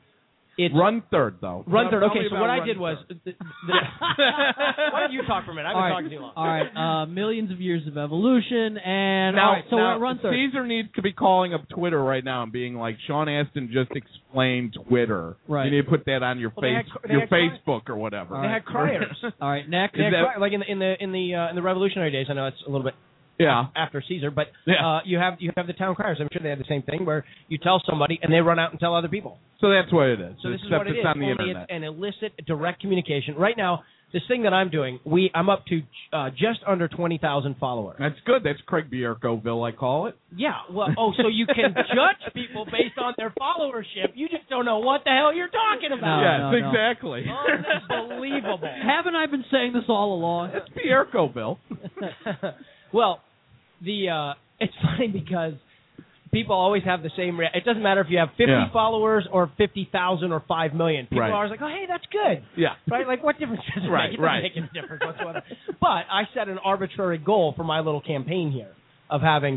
[SPEAKER 1] Run third, though.
[SPEAKER 5] Run third. Okay, so what I did was... Why don't you talk for a minute? I've been talking too long.
[SPEAKER 2] All right, millions of years of evolution, and...
[SPEAKER 1] Now,
[SPEAKER 2] so run third.
[SPEAKER 1] Caesar needs to be calling up Twitter right now and being like, Sean Astin just explained Twitter.
[SPEAKER 2] Right.
[SPEAKER 1] You need to put that on your Facebook or whatever.
[SPEAKER 5] They had criers.
[SPEAKER 2] All right, next.
[SPEAKER 5] Like in the Revolutionary days, I know it's a little bit... after Caesar, but you have the town criers. I'm sure they have the same thing where you tell somebody and they run out and tell other people.
[SPEAKER 1] So that's what it is.
[SPEAKER 5] So this is
[SPEAKER 1] Except
[SPEAKER 5] what it
[SPEAKER 1] it's
[SPEAKER 5] is.
[SPEAKER 1] on the
[SPEAKER 5] Only
[SPEAKER 1] internet.
[SPEAKER 5] It's an illicit direct communication. Right now, this thing that I'm doing, I'm up to just under 20,000 followers.
[SPEAKER 1] That's good. That's Craig Bierkoville, I call it.
[SPEAKER 5] Yeah. Well, so you can judge people based on their followership. You just don't know what the hell you're talking about.
[SPEAKER 1] Yes, exactly.
[SPEAKER 5] Unbelievable.
[SPEAKER 2] Haven't I been saying this all along?
[SPEAKER 1] It's Bierkoville.
[SPEAKER 5] Well, it's funny because people always have the same it doesn't matter if you have 50 followers or 50,000 or 5 million. People are always like, oh, hey, that's good.
[SPEAKER 1] Yeah.
[SPEAKER 5] Right? Like, what difference does it make? It doesn't make any difference whatsoever. But I set an arbitrary goal for my little campaign here of having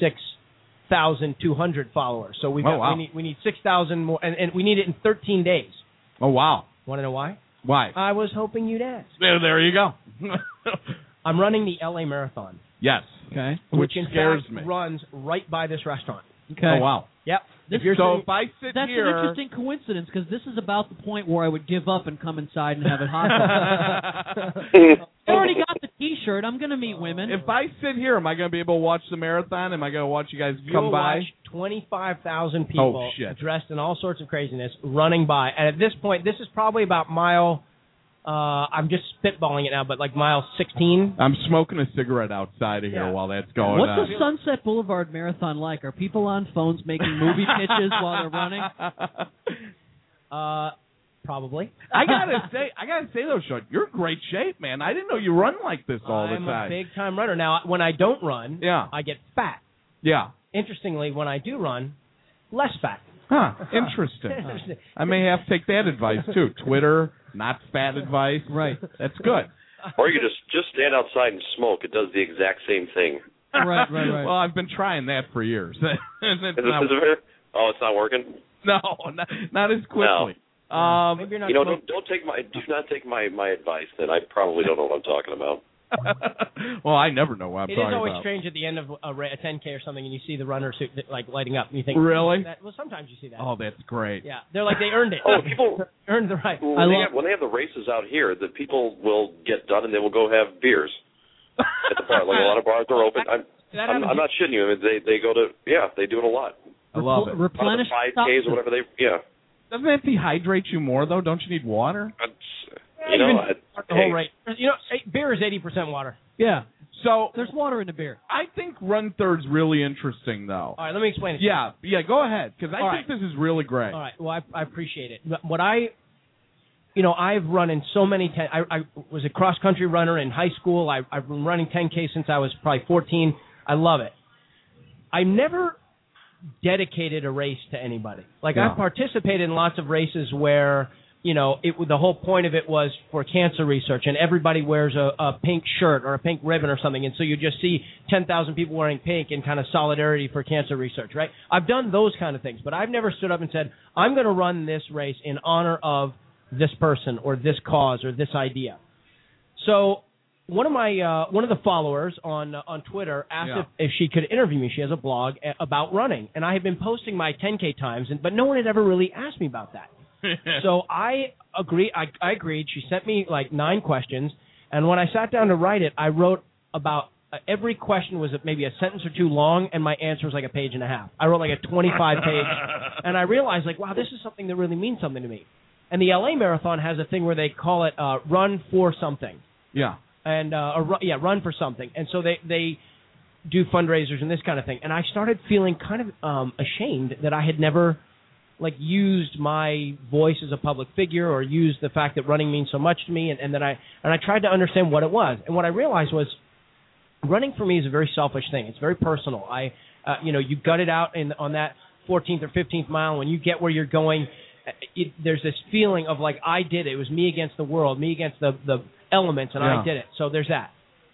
[SPEAKER 5] 26,200 followers. So we need 6,000 more, and we need it in 13 days.
[SPEAKER 1] Oh, wow.
[SPEAKER 5] Want to know why?
[SPEAKER 1] Why?
[SPEAKER 5] I was hoping you'd ask.
[SPEAKER 1] There you go.
[SPEAKER 5] I'm running the LA Marathon.
[SPEAKER 1] Yes.
[SPEAKER 2] Okay.
[SPEAKER 5] Which in
[SPEAKER 1] scares
[SPEAKER 5] fact
[SPEAKER 1] me.
[SPEAKER 5] runs right by this restaurant.
[SPEAKER 2] Okay.
[SPEAKER 1] Oh, wow.
[SPEAKER 5] Yep.
[SPEAKER 2] That's
[SPEAKER 1] an
[SPEAKER 2] interesting coincidence because this is about the point where I would give up and come inside and have it hot. I already got the T-shirt. I'm going to meet women.
[SPEAKER 1] If I sit here, am I going to be able to watch the marathon? Am I going to watch you guys come by?
[SPEAKER 5] Watch 25,000 people dressed in all sorts of craziness running by. And at this point, this is probably about mile... I'm just spitballing it now, but like mile 16.
[SPEAKER 1] I'm smoking a cigarette outside of here while that's going
[SPEAKER 2] on.
[SPEAKER 1] What's
[SPEAKER 2] the Sunset Boulevard Marathon like? Are people on phones making movie pitches while they're running?
[SPEAKER 5] Probably.
[SPEAKER 1] I gotta say though, Sean, you're in great shape, man. I didn't know you run like this all the time.
[SPEAKER 5] I'm a big time runner. Now, when I don't run, I get fat.
[SPEAKER 1] Yeah.
[SPEAKER 5] Interestingly, when I do run, less fat.
[SPEAKER 1] Huh. Interesting. I may have to take that advice too. Twitter, not fat advice.
[SPEAKER 2] Right.
[SPEAKER 1] That's good.
[SPEAKER 4] Or you can just stand outside and smoke. It does the exact same thing.
[SPEAKER 2] Right.
[SPEAKER 1] Well, I've been trying that for years.
[SPEAKER 4] It's not working?
[SPEAKER 1] No, not as quickly.
[SPEAKER 4] No. Do not take my advice. Then I probably don't know what I'm talking about.
[SPEAKER 1] Well, I never know what I'm talking about.
[SPEAKER 5] It is always strange at the end of a 10K or something, and you see the runner suit like lighting up, and you think,
[SPEAKER 1] really?
[SPEAKER 5] Well, sometimes you see that.
[SPEAKER 1] Oh, that's great.
[SPEAKER 5] Yeah, they're like they earned it.
[SPEAKER 4] Oh, people
[SPEAKER 5] earned the right.
[SPEAKER 4] When they have the races out here, the people will get done and they will go have beers at the bar. Like a lot of bars are open. I'm not shitting you. I mean, they go to they do it a lot.
[SPEAKER 1] I love it.
[SPEAKER 2] Replenish
[SPEAKER 4] 5Ks or whatever
[SPEAKER 1] Doesn't that dehydrate you more though? Don't you need water?
[SPEAKER 5] The whole rate. Beer is 80% water.
[SPEAKER 2] Yeah.
[SPEAKER 1] So
[SPEAKER 2] there's water in the beer.
[SPEAKER 1] I think Run Third's really interesting, though.
[SPEAKER 5] All right, let me explain it.
[SPEAKER 1] Yeah, go ahead, because I think this is really great.
[SPEAKER 5] All right, well, I appreciate it. What I've run in so many. I was a cross country runner in high school. I've been running 10K since I was probably 14. I love it. I never dedicated a race to anybody. I've participated in lots of races where. The whole point of it was for cancer research, and everybody wears a pink shirt or a pink ribbon or something, and so you just see 10,000 people wearing pink in kind of solidarity for cancer research, right? I've done those kind of things, but I've never stood up and said, I'm going to run this race in honor of this person or this cause or this idea. So one of the followers on Twitter asked if she could interview me. She has a blog about running, and I had been posting my 10K times, but no one had ever really asked me about that. So I agreed. I agreed. She sent me 9 questions, and when I sat down to write it, I wrote about every question was maybe a sentence or two long, and my answer was like a page and a half. I wrote like a 25-page, and I realized wow, this is something that really means something to me. And the LA Marathon has a thing where they call it Run for Something.
[SPEAKER 1] Yeah.
[SPEAKER 5] And Run for Something. And so they do fundraisers and this kind of thing. And I started feeling kind of ashamed that I had never used my voice as a public figure or used the fact that running means so much to me, and then I tried to understand what it was. And what I realized was running for me is a very selfish thing. It's very personal. You gut it out on that 14th or 15th mile. When you get where you're going, there's this feeling of I did it. It was me against the world, me against the elements, and I did it. So there's that.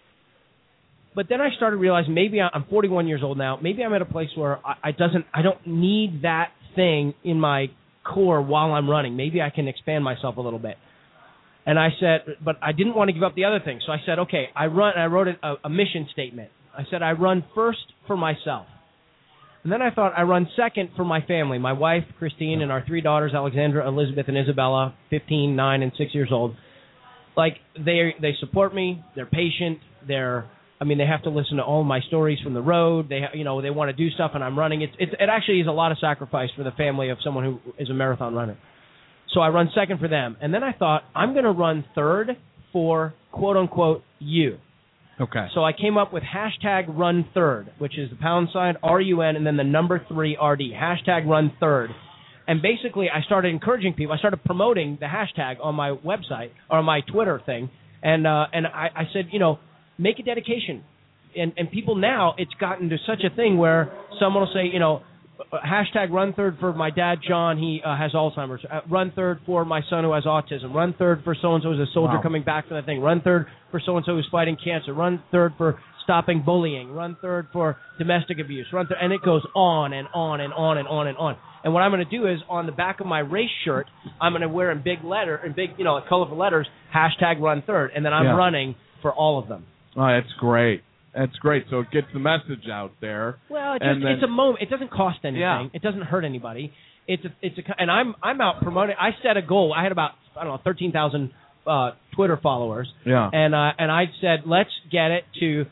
[SPEAKER 5] But then I started realizing maybe I'm 41 years old now. Maybe I'm at a place where I don't need that thing in my core while I'm running. Maybe I can expand myself a little bit. And I said, but I didn't want to give up the other thing. So I said, okay, I wrote a mission statement. I said, I run first for myself. And then I thought I run second for my family, my wife, Christine, and our 3 daughters, Alexandra, Elizabeth, and Isabella, 15, 9, and 6 years old. Like, they support me. They're patient. They have to listen to all my stories from the road. They want to do stuff, and I'm running. It actually is a lot of sacrifice for the family of someone who is a marathon runner. So I run second for them. And then I thought, I'm going to run third for, quote-unquote, you.
[SPEAKER 1] Okay.
[SPEAKER 5] So I came up with #RunThird, which is the # RUN and then the number 3 RD, #RunThird. And basically, I started encouraging people. I started promoting the hashtag on my website or my Twitter thing. And I said, make a dedication. And people now, it's gotten to such a thing where someone will say, #RunThird for my dad, John. He has Alzheimer's. #RunThird for my son who has autism. #RunThird for so-and-so who's a soldier coming back from that thing. #RunThird for so-and-so who's fighting cancer. #RunThird for stopping bullying. #RunThird for domestic abuse. #RunThird, and it goes on and on and on and on and on. And what I'm going to do is on the back of my race shirt, I'm going to wear in big colorful letters, #RunThird, and then I'm running for all of them.
[SPEAKER 1] Oh, that's great. That's great. So it gets the message out there.
[SPEAKER 5] Well, it's a moment. It doesn't cost anything. Yeah. It doesn't hurt anybody. And I'm out promoting. I set a goal. I had about 13,000 Twitter followers.
[SPEAKER 1] Yeah.
[SPEAKER 5] And I said, let's get it to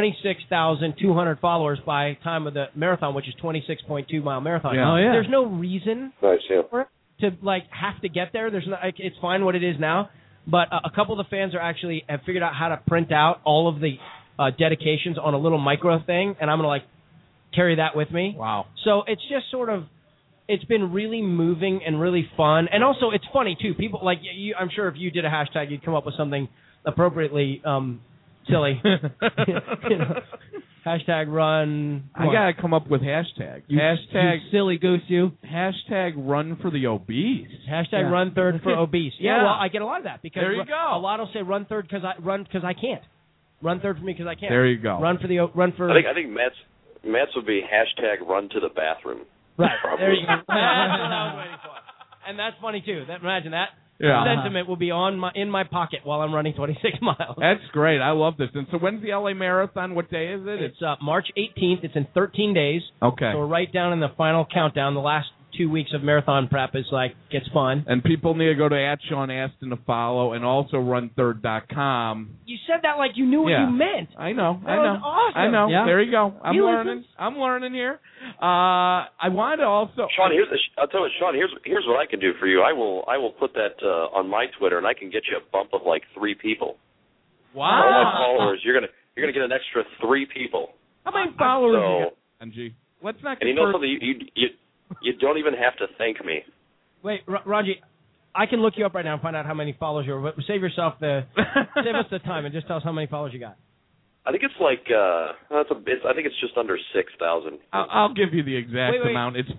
[SPEAKER 5] 26,200 followers by time of the marathon, which is 26.2 mile marathon.
[SPEAKER 1] Yeah.
[SPEAKER 2] Oh, yeah.
[SPEAKER 5] There's no reason for it to have to get there. There's no, it's fine what it is now. But a couple of the fans have figured out how to print out all of the dedications on a little micro thing, and I'm going to carry that with me.
[SPEAKER 1] Wow.
[SPEAKER 5] So it's just it's been really moving and really fun. And also it's funny too. People I'm sure if you did a hashtag, you'd come up with something appropriately silly. #run.
[SPEAKER 1] I got to come up with hashtags.
[SPEAKER 2] You silly goose, you.
[SPEAKER 1] #run for the obese.
[SPEAKER 5] #run third for obese. Yeah, well, I get a lot of that because
[SPEAKER 1] there you go.
[SPEAKER 5] A lot will say run third because I can't. Run third for me because I can't.
[SPEAKER 1] There you go.
[SPEAKER 5] Run for.
[SPEAKER 4] I think Matt's would be #run to the bathroom.
[SPEAKER 5] Right. There you go. That's what I was waiting for. And that's funny too. Imagine that.
[SPEAKER 1] Yeah.
[SPEAKER 5] Sentiment will be in my pocket while I'm running 26 miles.
[SPEAKER 1] That's great. I love this. And so when's the LA Marathon? What day is it?
[SPEAKER 5] It's March 18th. It's in 13 days.
[SPEAKER 1] Okay.
[SPEAKER 5] So we're right down in the final countdown. The last 2 weeks of marathon prep gets fun.
[SPEAKER 1] And people need to go to @SeanAstin to follow, and also runthird.com.
[SPEAKER 5] You said that like you knew what you meant.
[SPEAKER 1] I know.
[SPEAKER 5] That was awesome.
[SPEAKER 1] I know.
[SPEAKER 2] Yeah.
[SPEAKER 1] There you go. I'm learning.
[SPEAKER 5] Listen?
[SPEAKER 1] I'm learning here. I wanted to also.
[SPEAKER 4] Sean, I'll tell you what, Sean. Here's what I can do for you. I will put that on my Twitter, and I can get you a bump of 3 people.
[SPEAKER 1] Wow.
[SPEAKER 4] All my followers, you're gonna get an extra 3 people.
[SPEAKER 1] How many followers you got? MG. Let's not.
[SPEAKER 4] And you know something? You don't even have to thank me.
[SPEAKER 5] Wait, Ranji, I can look you up right now and find out how many followers you are. But save us the time and just tell us how many followers you got.
[SPEAKER 4] I think it's I think it's just under 6,000.
[SPEAKER 1] I'll give you the exact amount. It's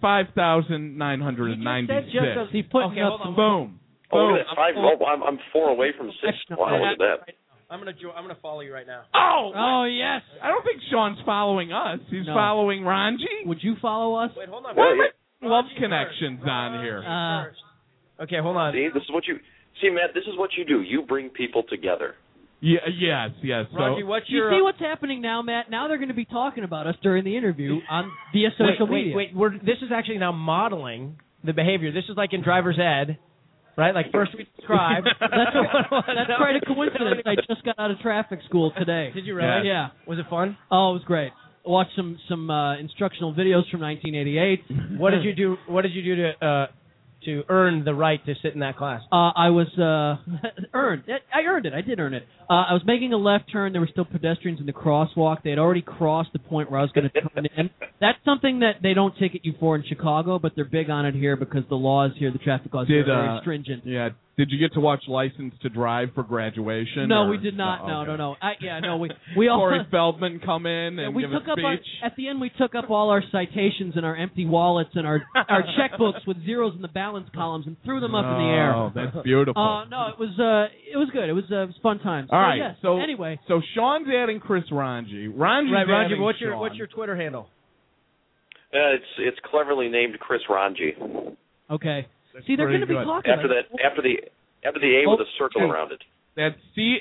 [SPEAKER 1] 5,996.
[SPEAKER 2] He's putting up some
[SPEAKER 1] boom.
[SPEAKER 4] Oh, look at that. I'm 4 away from 6. Wow, look at that.
[SPEAKER 5] I'm gonna follow you right now.
[SPEAKER 1] Oh yes. I don't think Sean's following us. He's following Ranji.
[SPEAKER 2] Would you follow us?
[SPEAKER 5] Wait, hold on.
[SPEAKER 1] Love connections on here.
[SPEAKER 5] Okay, hold on.
[SPEAKER 4] See, Matt. This is what you do. You bring people together.
[SPEAKER 1] Yeah. Yes.
[SPEAKER 5] Ranji,
[SPEAKER 2] you see what's happening now, Matt? Now they're going to be talking about us during the interview via social media.
[SPEAKER 5] Wait. This is actually now modeling the behavior. This is like in driver's ed. Right? First we describe.
[SPEAKER 2] That's quite a coincidence. I just got out of traffic school today.
[SPEAKER 5] Did you really?
[SPEAKER 2] Yeah.
[SPEAKER 5] Was it fun?
[SPEAKER 2] Oh, it was great. Watched some instructional videos from 1988.
[SPEAKER 5] What did you do? What did you do to earn the right to sit in that class?
[SPEAKER 2] I was earned. I earned it. I did earn it. I was making a left turn. There were still pedestrians in the crosswalk. They had already crossed the point where I was going to turn in. That's something that they don't ticket you for in Chicago, but they're big on it here because the laws here, the traffic laws, are very stringent.
[SPEAKER 1] Yeah. Did you get to watch License to Drive for graduation?
[SPEAKER 2] No, we did not. No. We all
[SPEAKER 1] Corey Feldman come in and give a speech.
[SPEAKER 2] At the end, we took up all our citations and our empty wallets and our checkbooks with zeros in the balance columns and threw them up in the air.
[SPEAKER 1] Oh, that's beautiful.
[SPEAKER 2] No, it was good. It was fun times.
[SPEAKER 1] All right.
[SPEAKER 2] Yes.
[SPEAKER 1] So
[SPEAKER 2] anyway,
[SPEAKER 1] so Sean's adding Chris Ranji. Ranji,
[SPEAKER 5] what's your Twitter handle?
[SPEAKER 4] It's cleverly named Chris Ranji.
[SPEAKER 2] Okay. See, they're going to be talking
[SPEAKER 4] after the A with a circle around it.
[SPEAKER 1] That's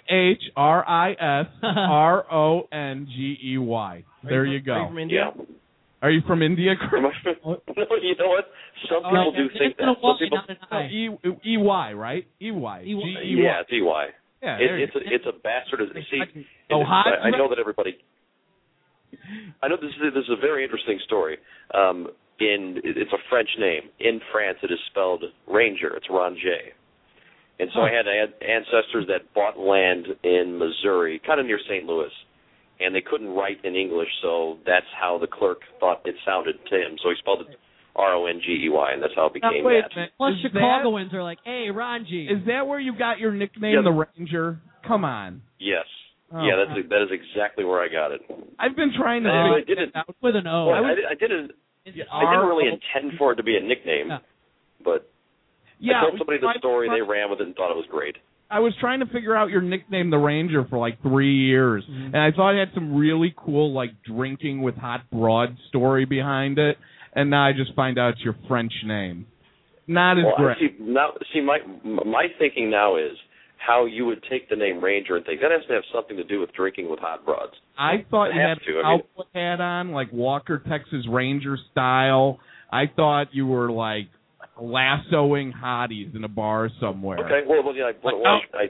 [SPEAKER 1] CHRISRONGEY. There you go.
[SPEAKER 5] Are you from India?
[SPEAKER 4] Yeah.
[SPEAKER 1] Are you from India, Chris?
[SPEAKER 4] No, you know what? Some people do think that. Some people.
[SPEAKER 1] EY, right? EY. G-E-Y.
[SPEAKER 4] Yeah, it's EY.
[SPEAKER 1] Yeah,
[SPEAKER 4] it's a bastard. See,
[SPEAKER 1] I
[SPEAKER 4] know that everybody. I know this is a very interesting story. It's a French name. In France, it is spelled Ranger. It's Ranger. And so I had ancestors that bought land in Missouri, kind of near St. Louis, and they couldn't write in English, so that's how the clerk thought it sounded to him. So he spelled it Rongey, and that's how it became that.
[SPEAKER 2] Plus, Chicagoans are like, hey, Ranji.
[SPEAKER 1] Is that where you got your nickname, the Ranger? Come on.
[SPEAKER 4] Yes. Oh, yeah, that is exactly where I got it.
[SPEAKER 1] I've been trying to
[SPEAKER 2] figure it out with an O.
[SPEAKER 4] Well, I didn't really intend for it to be a nickname, but I told somebody the story, they ran with it and thought it was great.
[SPEAKER 1] I was trying to figure out your nickname, the Ranger, for like 3 years, and I thought it had some really cool, like, drinking with hot broad story behind it, and now I just find out it's your French name. Not as great.
[SPEAKER 4] My thinking now is how you would take the name Ranger and think that has to have something to do with drinking with hot broads.
[SPEAKER 1] I thought you had a cowboy hat on, like Walker, Texas Ranger style. I thought you were, like, lassoing hotties in a bar somewhere.
[SPEAKER 4] Okay, well, yeah, I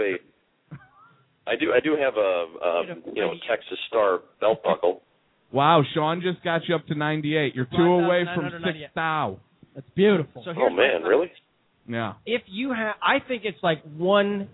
[SPEAKER 4] do have a Texas Star belt buckle.
[SPEAKER 1] Wow, Sean just got you up to 98. You're 2 away from 6,000.
[SPEAKER 2] That's beautiful.
[SPEAKER 5] So
[SPEAKER 4] oh man, really?
[SPEAKER 1] Yeah.
[SPEAKER 5] If you have, I think it's like 1/8.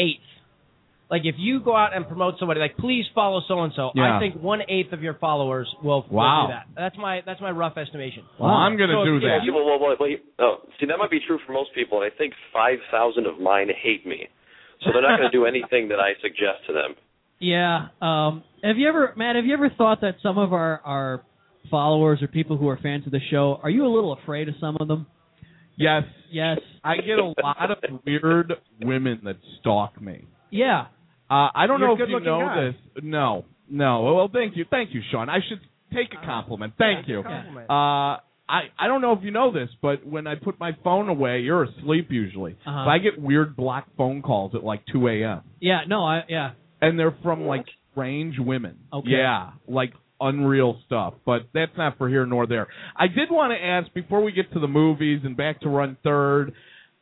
[SPEAKER 5] Like if you go out and promote somebody, like please follow so and so. I think 1/8 of your followers will do that. That's my rough estimation.
[SPEAKER 1] Well, I'm going to do that.
[SPEAKER 4] See, that might be true for most people, and I think 5,000 of mine hate me, so they're not going to do anything that I suggest to them.
[SPEAKER 2] Yeah. Have you ever thought that some of our followers or people who are fans of the show, are you a little afraid of some of them?
[SPEAKER 1] Yes.
[SPEAKER 2] Yes.
[SPEAKER 1] I get a lot of weird women that stalk me.
[SPEAKER 2] Yeah.
[SPEAKER 1] I don't know if you know
[SPEAKER 5] guy.
[SPEAKER 1] this. No. Well, thank you, Sean. I should take a compliment. Thank you. I don't know if you know this, but when I put my phone away, you're asleep usually. But I get weird block phone calls at like 2 a.m.
[SPEAKER 2] Yeah. No.
[SPEAKER 1] And they're from like strange women.
[SPEAKER 2] Okay.
[SPEAKER 1] Yeah. Like unreal stuff. But that's not for here nor there. I did want to ask before we get to the movies and back to Run Third.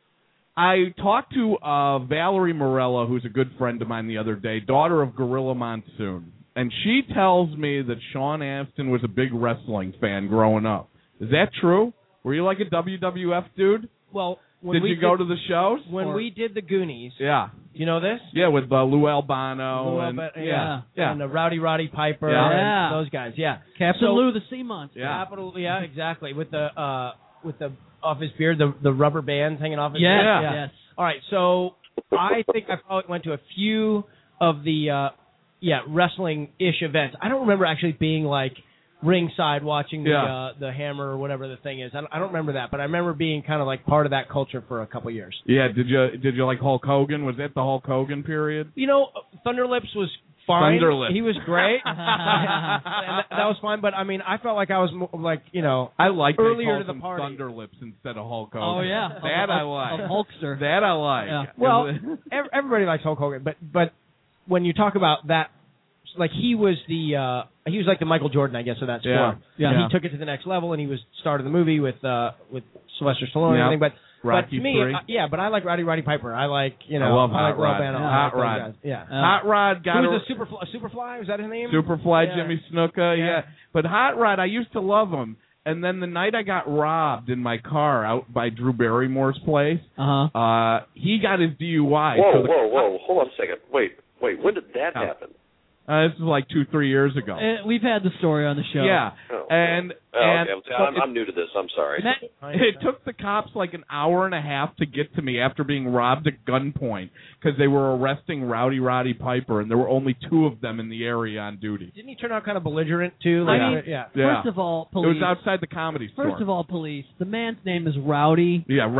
[SPEAKER 1] I talked to Valerie Morella, who's a good friend of mine the other day, daughter of Gorilla Monsoon, and she tells me that Sean Astin was a big wrestling fan growing up. Is that true? Were you like a WWF dude?
[SPEAKER 5] Well,
[SPEAKER 1] did you go to the shows?
[SPEAKER 5] When we did the Goonies.
[SPEAKER 1] Yeah.
[SPEAKER 5] You know this?
[SPEAKER 1] Yeah, with Lou Albano. And
[SPEAKER 5] Roddy Piper.
[SPEAKER 2] Yeah.
[SPEAKER 5] And those guys. Yeah.
[SPEAKER 2] Captain Lou the Sea Monster.
[SPEAKER 1] Yeah.
[SPEAKER 5] Yeah, exactly. With the off his beard, the rubber bands hanging off his beard.
[SPEAKER 2] Yes.
[SPEAKER 5] All right, so I think I probably went to a few of the wrestling-ish events. I don't remember actually being like ringside watching the Hammer or whatever the thing is. I don't remember that, but I remember being kind of like part of that culture for a couple years.
[SPEAKER 1] Yeah, did you like Hulk Hogan? Was that the Hulk Hogan period?
[SPEAKER 5] You know, Thunderlips was fine.
[SPEAKER 1] Thunderlips.
[SPEAKER 5] He was great. and that was fine, but I mean, I felt like I was more, like, you know,
[SPEAKER 1] I like
[SPEAKER 5] earlier to the party.
[SPEAKER 1] Thunderlips instead of Hulk Hogan.
[SPEAKER 2] Oh yeah,
[SPEAKER 1] that I like.
[SPEAKER 2] A Hulkster.
[SPEAKER 1] That I like.
[SPEAKER 2] Yeah.
[SPEAKER 5] Well, everybody likes Hulk Hogan, but when you talk about that, like he was like the Michael Jordan, I guess, of that sport.
[SPEAKER 1] Yeah.
[SPEAKER 5] He took it to the next level, and he was starred in the movie with Sylvester Stallone and everything. But
[SPEAKER 1] Rocky
[SPEAKER 5] to me, but I like Roddy Piper. I like,
[SPEAKER 1] I love Hot Rod.
[SPEAKER 5] Hot
[SPEAKER 1] Rod.
[SPEAKER 5] Yeah.
[SPEAKER 1] Hot Rod got
[SPEAKER 5] who was a Superfly? Was that his name?
[SPEAKER 1] Superfly, Jimmy Snuka. Yeah. But Hot Rod, I used to love him. And then the night I got robbed in my car out by Drew Barrymore's place, he got his DUI.
[SPEAKER 4] Whoa. Hold on a second. Wait. When did that happen?
[SPEAKER 1] This is like 2-3 years ago.
[SPEAKER 2] We've had the story on the show.
[SPEAKER 1] Yeah.
[SPEAKER 4] Okay. I'm new to this. I'm sorry.
[SPEAKER 1] It took the cops like an hour and a half to get to me after being robbed at gunpoint because they were arresting Roddy Piper, and there were only 2 of them in the area on duty.
[SPEAKER 5] Didn't he turn out kind of belligerent, too?
[SPEAKER 2] First of all, police.
[SPEAKER 1] It was outside the Comedy Store.
[SPEAKER 2] First of all, police. The man's name is Rowdy.
[SPEAKER 1] Yeah,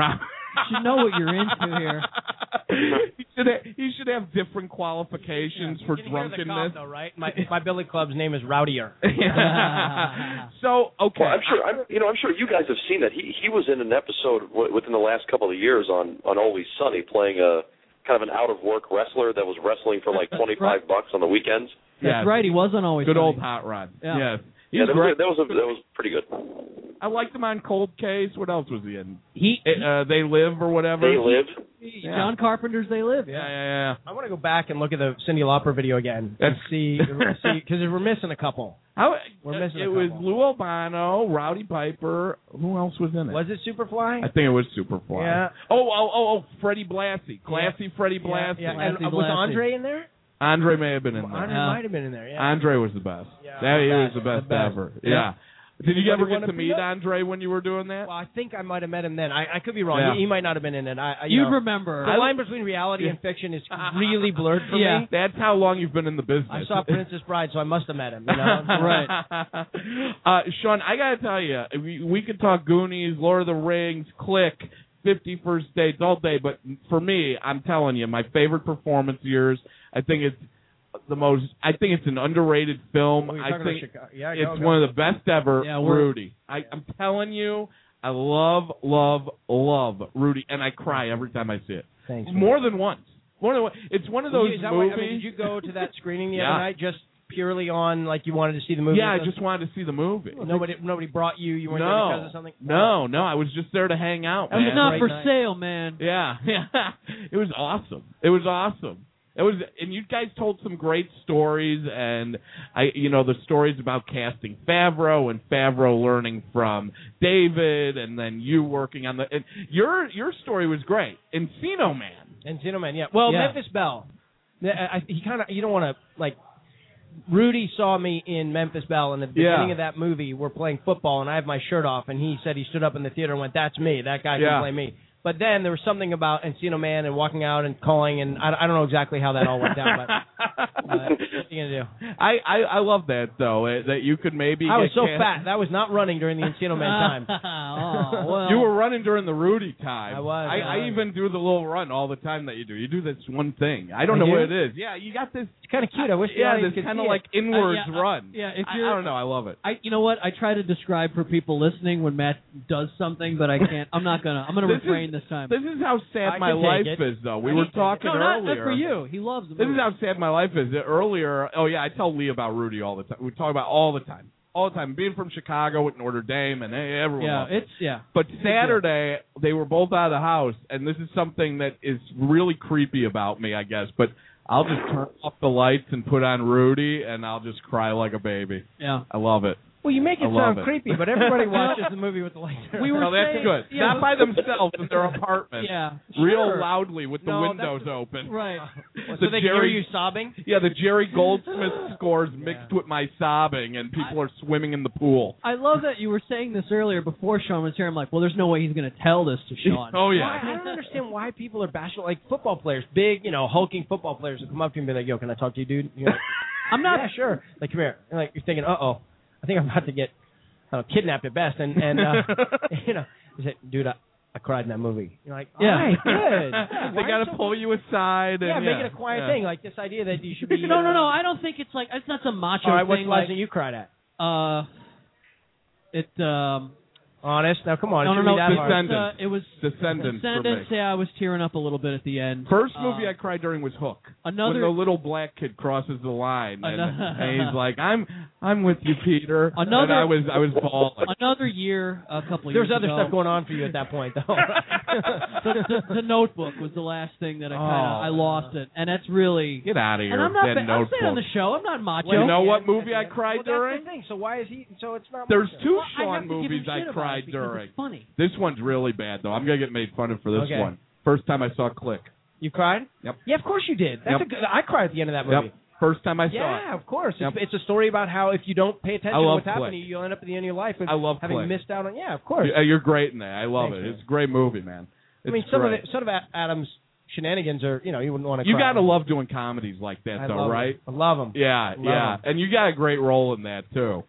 [SPEAKER 2] should know what you're into here.
[SPEAKER 1] He should have different qualifications for drunkenness.
[SPEAKER 5] Cough, though, right? My billy club's name is Rowdier.
[SPEAKER 1] So okay,
[SPEAKER 4] well, I'm sure you guys have seen that. He was in an episode within the last couple of years on Always Sunny, playing a kind of an out of work wrestler that was wrestling for like $25 on the weekends.
[SPEAKER 2] That's right. He was on Always
[SPEAKER 1] Good
[SPEAKER 2] Sunny.
[SPEAKER 1] old Hot Rod.
[SPEAKER 2] Yeah.
[SPEAKER 1] Yes.
[SPEAKER 4] That was pretty good.
[SPEAKER 1] I liked him on Cold Case. What else was he in? They Live or whatever.
[SPEAKER 4] They Live.
[SPEAKER 2] John Carpenter's They Live.
[SPEAKER 1] Yeah.
[SPEAKER 5] I want to go back and look at the Cyndi Lauper video again and see because we're missing a couple. We're missing a couple.
[SPEAKER 1] It was Lou Albano, Rowdy Piper. Who else was in it?
[SPEAKER 5] Was it Superfly?
[SPEAKER 1] I think it was Superfly.
[SPEAKER 5] Yeah.
[SPEAKER 1] Oh, Freddie Blassie. Classy Freddie Blassie.
[SPEAKER 5] Yeah. And was Andre in there?
[SPEAKER 1] Andre may have been in there.
[SPEAKER 5] Andre might have been in there, yeah.
[SPEAKER 1] Andre was the best.
[SPEAKER 5] Yeah,
[SPEAKER 1] he was the best ever. Yeah. Did you ever get to meet
[SPEAKER 5] up?
[SPEAKER 1] Andre when you were doing that?
[SPEAKER 5] Well, I think I might have met him then. I could be wrong.
[SPEAKER 1] Yeah.
[SPEAKER 5] He might not have been in it.
[SPEAKER 2] You'd remember.
[SPEAKER 5] The line between reality and fiction is really blurred for me.
[SPEAKER 1] That's how long you've been in the business.
[SPEAKER 5] I saw Princess Bride, so I must have met him. You know?
[SPEAKER 2] Right.
[SPEAKER 1] Sean, I got to tell you, we could talk Goonies, Lord of the Rings, Click, 50 First Dates all day, but for me, I'm telling you, my favorite performance of yours, I think it's an underrated film. I think it's one of the best ever. Yeah, Rudy. I'm telling you, I love Rudy, and I cry every time I see it.
[SPEAKER 5] Thanks.
[SPEAKER 1] More than once. It's one of those movies.
[SPEAKER 5] Did you go to that screening the other night just purely on like you wanted to see the movie?
[SPEAKER 1] Yeah, I just wanted to see the movie.
[SPEAKER 5] Nobody brought you. You weren't there because of something.
[SPEAKER 1] No. I was just there to hang out.
[SPEAKER 2] It was not for sale, man.
[SPEAKER 1] Yeah. It was awesome. And you guys told some great stories, and the stories about casting Favreau and Favreau learning from David, and then you working on and your story was great. Encino Man,
[SPEAKER 5] yeah. Well, Memphis Belle, you don't want to Rudy saw me in Memphis Belle in the beginning of that movie. We're playing football, and I have my shirt off, and he said he stood up in the theater and went, "That's me. That guy can play me." But then there was something about Encino Man and walking out and calling, and I don't know exactly how that all went down. But what are you gonna do?
[SPEAKER 1] I love that though. That you could maybe.
[SPEAKER 5] I was so fat. That was not running during the Encino Man time.
[SPEAKER 2] Well.
[SPEAKER 1] You were running during the Rudy time.
[SPEAKER 5] I was.
[SPEAKER 1] I even do the little run all the time that you do. You do this one thing. I don't know what it is. Yeah, you got this.
[SPEAKER 5] It's kind of cute. I wish.
[SPEAKER 1] This kind of like inwards run.
[SPEAKER 2] Yeah.
[SPEAKER 1] I don't know. I love it.
[SPEAKER 2] You know what? I try to describe for people listening when Matt does something, but I can't. I'm gonna refrain this time.
[SPEAKER 1] This is how sad my life is, though. We were talking earlier.
[SPEAKER 2] Not for you. He loves the movie.
[SPEAKER 1] This is how sad my life is. Earlier, I tell Lee about Rudy all the time. We talk about all the time. Being from Chicago with Notre Dame, and everyone loves it. But Saturday, they were both out of the house, and this is something that is really creepy about me, I guess. But I'll just turn off the lights and put on Rudy, and I'll just cry like a baby.
[SPEAKER 2] Yeah.
[SPEAKER 1] I love it.
[SPEAKER 5] Well, you make it sound creepy, but everybody watches the movie with the lights.
[SPEAKER 1] That's good. Yeah. Not by themselves in their apartment.
[SPEAKER 2] Yeah.
[SPEAKER 1] Real loudly with the windows open.
[SPEAKER 2] Right.
[SPEAKER 5] So they hear you sobbing?
[SPEAKER 1] Yeah, the Jerry Goldsmith scores mixed with my sobbing, and people are swimming in the pool.
[SPEAKER 2] I love that you were saying this earlier before Sean was here. I'm like, well, there's no way he's going to tell this to Sean.
[SPEAKER 1] Oh, yeah.
[SPEAKER 5] I don't understand why people are bashful. Like football players, big, hulking football players who come up to you and be like, yo, can I talk to you, dude? You're like, I'm not. Yeah, sure. Like, come here. And like, you're thinking, uh-oh, I think I'm about to get kidnapped at best, and you say, dude, I cried in that movie. You're like, all right, good.
[SPEAKER 1] They got to pull you aside.
[SPEAKER 5] And, make it a quiet thing, like this idea that you should be.
[SPEAKER 2] No. I don't think it's like it's not some macho thing.
[SPEAKER 5] All right, what's the last thing you cried at? Honest? Now, come on.
[SPEAKER 2] No. It was
[SPEAKER 1] Descendants.
[SPEAKER 2] Yeah, I was tearing up a little bit at the end.
[SPEAKER 1] First movie I cried during was Hook. When the little black kid crosses the line, and he's like, "I'm with you, Peter." And I was bawling.
[SPEAKER 2] Another year, a couple
[SPEAKER 5] years ago.
[SPEAKER 2] There's
[SPEAKER 5] other stuff going on for you at that point, though.
[SPEAKER 2] the Notebook was the last thing that I lost it, and that's really
[SPEAKER 1] get out of here.
[SPEAKER 2] And I'm not. I'm saying on the show, I'm not macho.
[SPEAKER 1] You know what movie I cried during?
[SPEAKER 5] That's the thing. So why is he? So it's not.
[SPEAKER 1] There's two Sean movies I cried during.
[SPEAKER 2] It's funny.
[SPEAKER 1] This one's really bad, though. I'm going to get made fun of for this one. First time I saw Click.
[SPEAKER 5] You cried?
[SPEAKER 1] Yep.
[SPEAKER 5] Yeah, of course you did. That's I cried at the end of that movie.
[SPEAKER 1] Yep. First time I saw it.
[SPEAKER 5] Yeah, of course. Yep. It's a story about how if you don't pay attention to what's happening, you'll end up at the end of your life having missed out on. Yeah, of course.
[SPEAKER 1] You're great in that. I love it. It's a great movie, man.
[SPEAKER 5] Some of Adam's shenanigans are, you wouldn't want to cry.
[SPEAKER 1] You got to love doing comedies like that, though, right?
[SPEAKER 5] I love them.
[SPEAKER 1] Yeah. And you got a great role in that, too.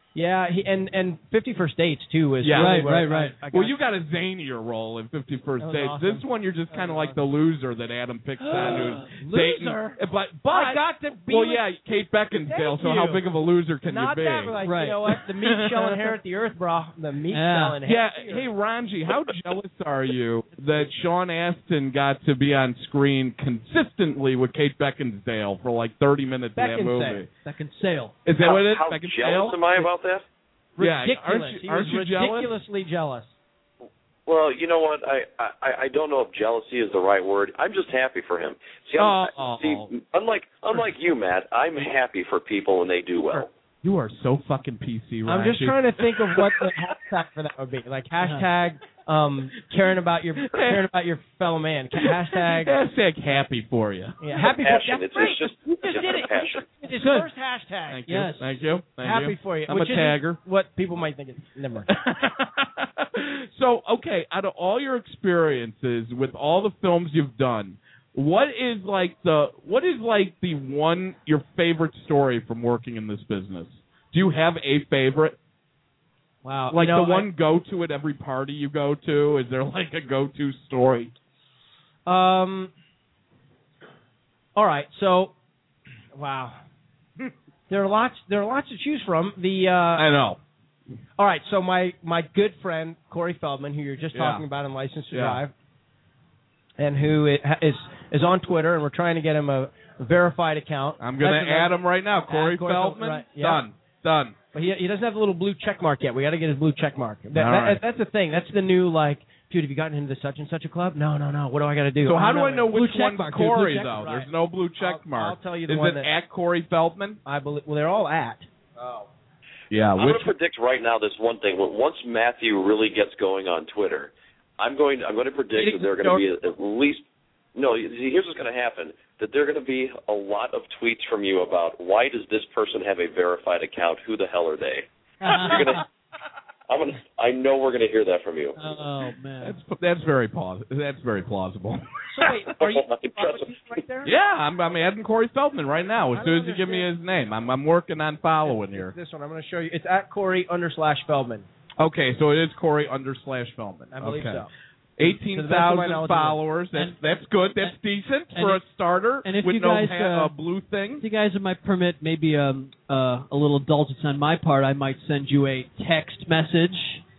[SPEAKER 5] Yeah, and 50 First Dates too is
[SPEAKER 2] right.
[SPEAKER 1] Well, you got a zanier role in 50 First Dates.
[SPEAKER 5] Awesome.
[SPEAKER 1] This one, you're just kind of like the loser that Adam picks on. Who's
[SPEAKER 5] loser.
[SPEAKER 1] Dating. But
[SPEAKER 5] I got to be.
[SPEAKER 1] Well, yeah, Kate Beckinsale. So how big of a loser can
[SPEAKER 5] Not
[SPEAKER 1] you be?
[SPEAKER 5] that, but like,
[SPEAKER 2] right.
[SPEAKER 5] You know what? The meat shall inherit the earth, bro. The meat shall inherit.
[SPEAKER 1] Yeah.
[SPEAKER 5] The earth.
[SPEAKER 1] Hey, Ranji, how jealous are you that Sean Astin got to be on screen consistently with Kate Beckinsale for like 30 minutes in that movie?
[SPEAKER 2] Beckinsale.
[SPEAKER 1] Is that what it is?
[SPEAKER 4] How jealous am I about that?
[SPEAKER 5] Ridiculous.
[SPEAKER 1] Yeah, aren't you
[SPEAKER 5] ridiculously jealous.
[SPEAKER 4] Well, you know what? I don't know if jealousy is the right word. I'm just happy for him. See, unlike you, Matt, I'm happy for people when they do well.
[SPEAKER 1] You are so fucking PC, right?
[SPEAKER 5] I'm just trying to think of what the hashtag for that would be. Like hashtag caring about your fellow man.
[SPEAKER 1] Hashtag happy for you.
[SPEAKER 5] Yeah, happy
[SPEAKER 4] passion.
[SPEAKER 5] for you.
[SPEAKER 4] It's just
[SPEAKER 5] You just did it.
[SPEAKER 4] passion.
[SPEAKER 5] It's his first hashtag.
[SPEAKER 1] Thank you.
[SPEAKER 2] Yes.
[SPEAKER 1] Thank you.
[SPEAKER 5] Happy for you.
[SPEAKER 1] I'm
[SPEAKER 5] Which
[SPEAKER 1] a tagger.
[SPEAKER 5] What people might think is never mind.
[SPEAKER 1] So, okay, out of all your experiences with all the films you've done, what is your favorite story from working in this business? Do you have a favorite?
[SPEAKER 5] Wow.
[SPEAKER 1] Like one go-to at every party you go to? Is there like a go-to story?
[SPEAKER 5] All right. So, wow. There are lots to choose from.
[SPEAKER 1] I know.
[SPEAKER 5] All right. So my good friend Corey Feldman, who you're just talking about in License to Drive, and who is on Twitter, and we're trying to get him a verified account.
[SPEAKER 1] I'm going to add him right now. Corey Feldman.
[SPEAKER 5] Right. Yeah.
[SPEAKER 1] Done.
[SPEAKER 5] But he doesn't have the little blue check mark yet. We got to get his blue check mark.
[SPEAKER 1] Right.
[SPEAKER 5] That's the thing. That's the new, like, dude, have you gotten into such and such a club? No. What do I got to do?
[SPEAKER 1] So how do I know which one's
[SPEAKER 2] mark,
[SPEAKER 1] Corey,
[SPEAKER 2] dude?
[SPEAKER 1] though?
[SPEAKER 5] Right.
[SPEAKER 1] There's no blue check mark.
[SPEAKER 5] I'll tell you the
[SPEAKER 1] Is
[SPEAKER 5] one
[SPEAKER 1] it at Corey Feldman?
[SPEAKER 5] I believe. Well, they're all at.
[SPEAKER 1] Oh. Yeah.
[SPEAKER 4] I'm going to predict right now this one thing. Once Matthew really gets going on Twitter, I'm going to predict that there are going to be at least. No, here's what's going to happen. That there are going to be a lot of tweets from you about why does this person have a verified account? Who the hell are they? I know we're going to hear that from you.
[SPEAKER 2] Oh man,
[SPEAKER 1] that's very plausible. That's very plausible.
[SPEAKER 5] So wait, are you right there?
[SPEAKER 1] Yeah, I'm adding Corey Feldman right now. As soon as you give me his name, I'm working on following here.
[SPEAKER 5] This one I'm going to show you. It's at Corey_Feldman.
[SPEAKER 1] Okay, so it is Corey_Feldman.
[SPEAKER 5] I believe so.
[SPEAKER 1] 18,000 followers. That's good. That's decent for a starter.
[SPEAKER 2] And if
[SPEAKER 1] with
[SPEAKER 2] you
[SPEAKER 1] no
[SPEAKER 2] guys,
[SPEAKER 1] blue thing.
[SPEAKER 2] If you guys might permit, maybe a little indulgence on my part, I might send you a text message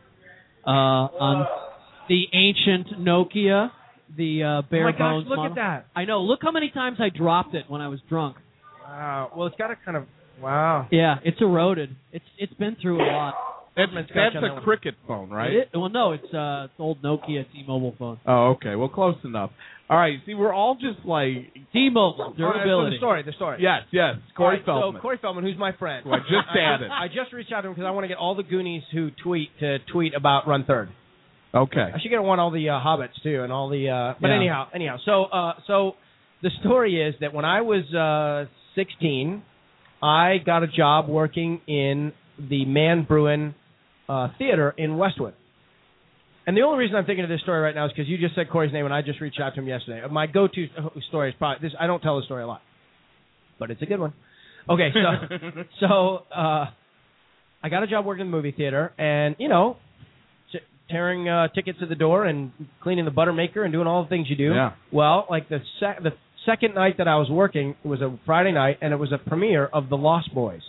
[SPEAKER 2] on the ancient Nokia, the bare bones
[SPEAKER 5] look
[SPEAKER 2] model.
[SPEAKER 5] at that.
[SPEAKER 2] I know. Look how many times I dropped it when I was drunk.
[SPEAKER 5] Wow. Well, it's got a kind of
[SPEAKER 2] Yeah, it's eroded. It's been through a lot.
[SPEAKER 1] That's a Cricket phone, right?
[SPEAKER 2] Well, no, it's old Nokia T-Mobile phone.
[SPEAKER 1] Oh, okay. Well, close enough. All right. See, we're all just like
[SPEAKER 2] T-Mobile durability.
[SPEAKER 5] The story.
[SPEAKER 1] Yes. Corey Feldman.
[SPEAKER 5] So Corey Feldman, who's my friend.
[SPEAKER 1] Who I just added.
[SPEAKER 5] I just reached out to him because I want to get all the Goonies who tweet about Run Third.
[SPEAKER 1] Okay.
[SPEAKER 5] I should get one all the Hobbits too, and all the. But anyhow. So the story is that when I was 16, I got a job working in the Man Bruin Theater in Westwood. And the only reason I'm thinking of this story right now is because you just said Corey's name, and I just reached out to him yesterday. My go-to story is probably this. I don't tell the story a lot, but it's a good one. Okay, so I got a job working in the movie theater, and tearing tickets at the door and cleaning the butter maker and doing all the things you do.
[SPEAKER 1] Yeah.
[SPEAKER 5] Well, like the second night that I was working, it was a Friday night, and it was a premiere of The Lost Boys.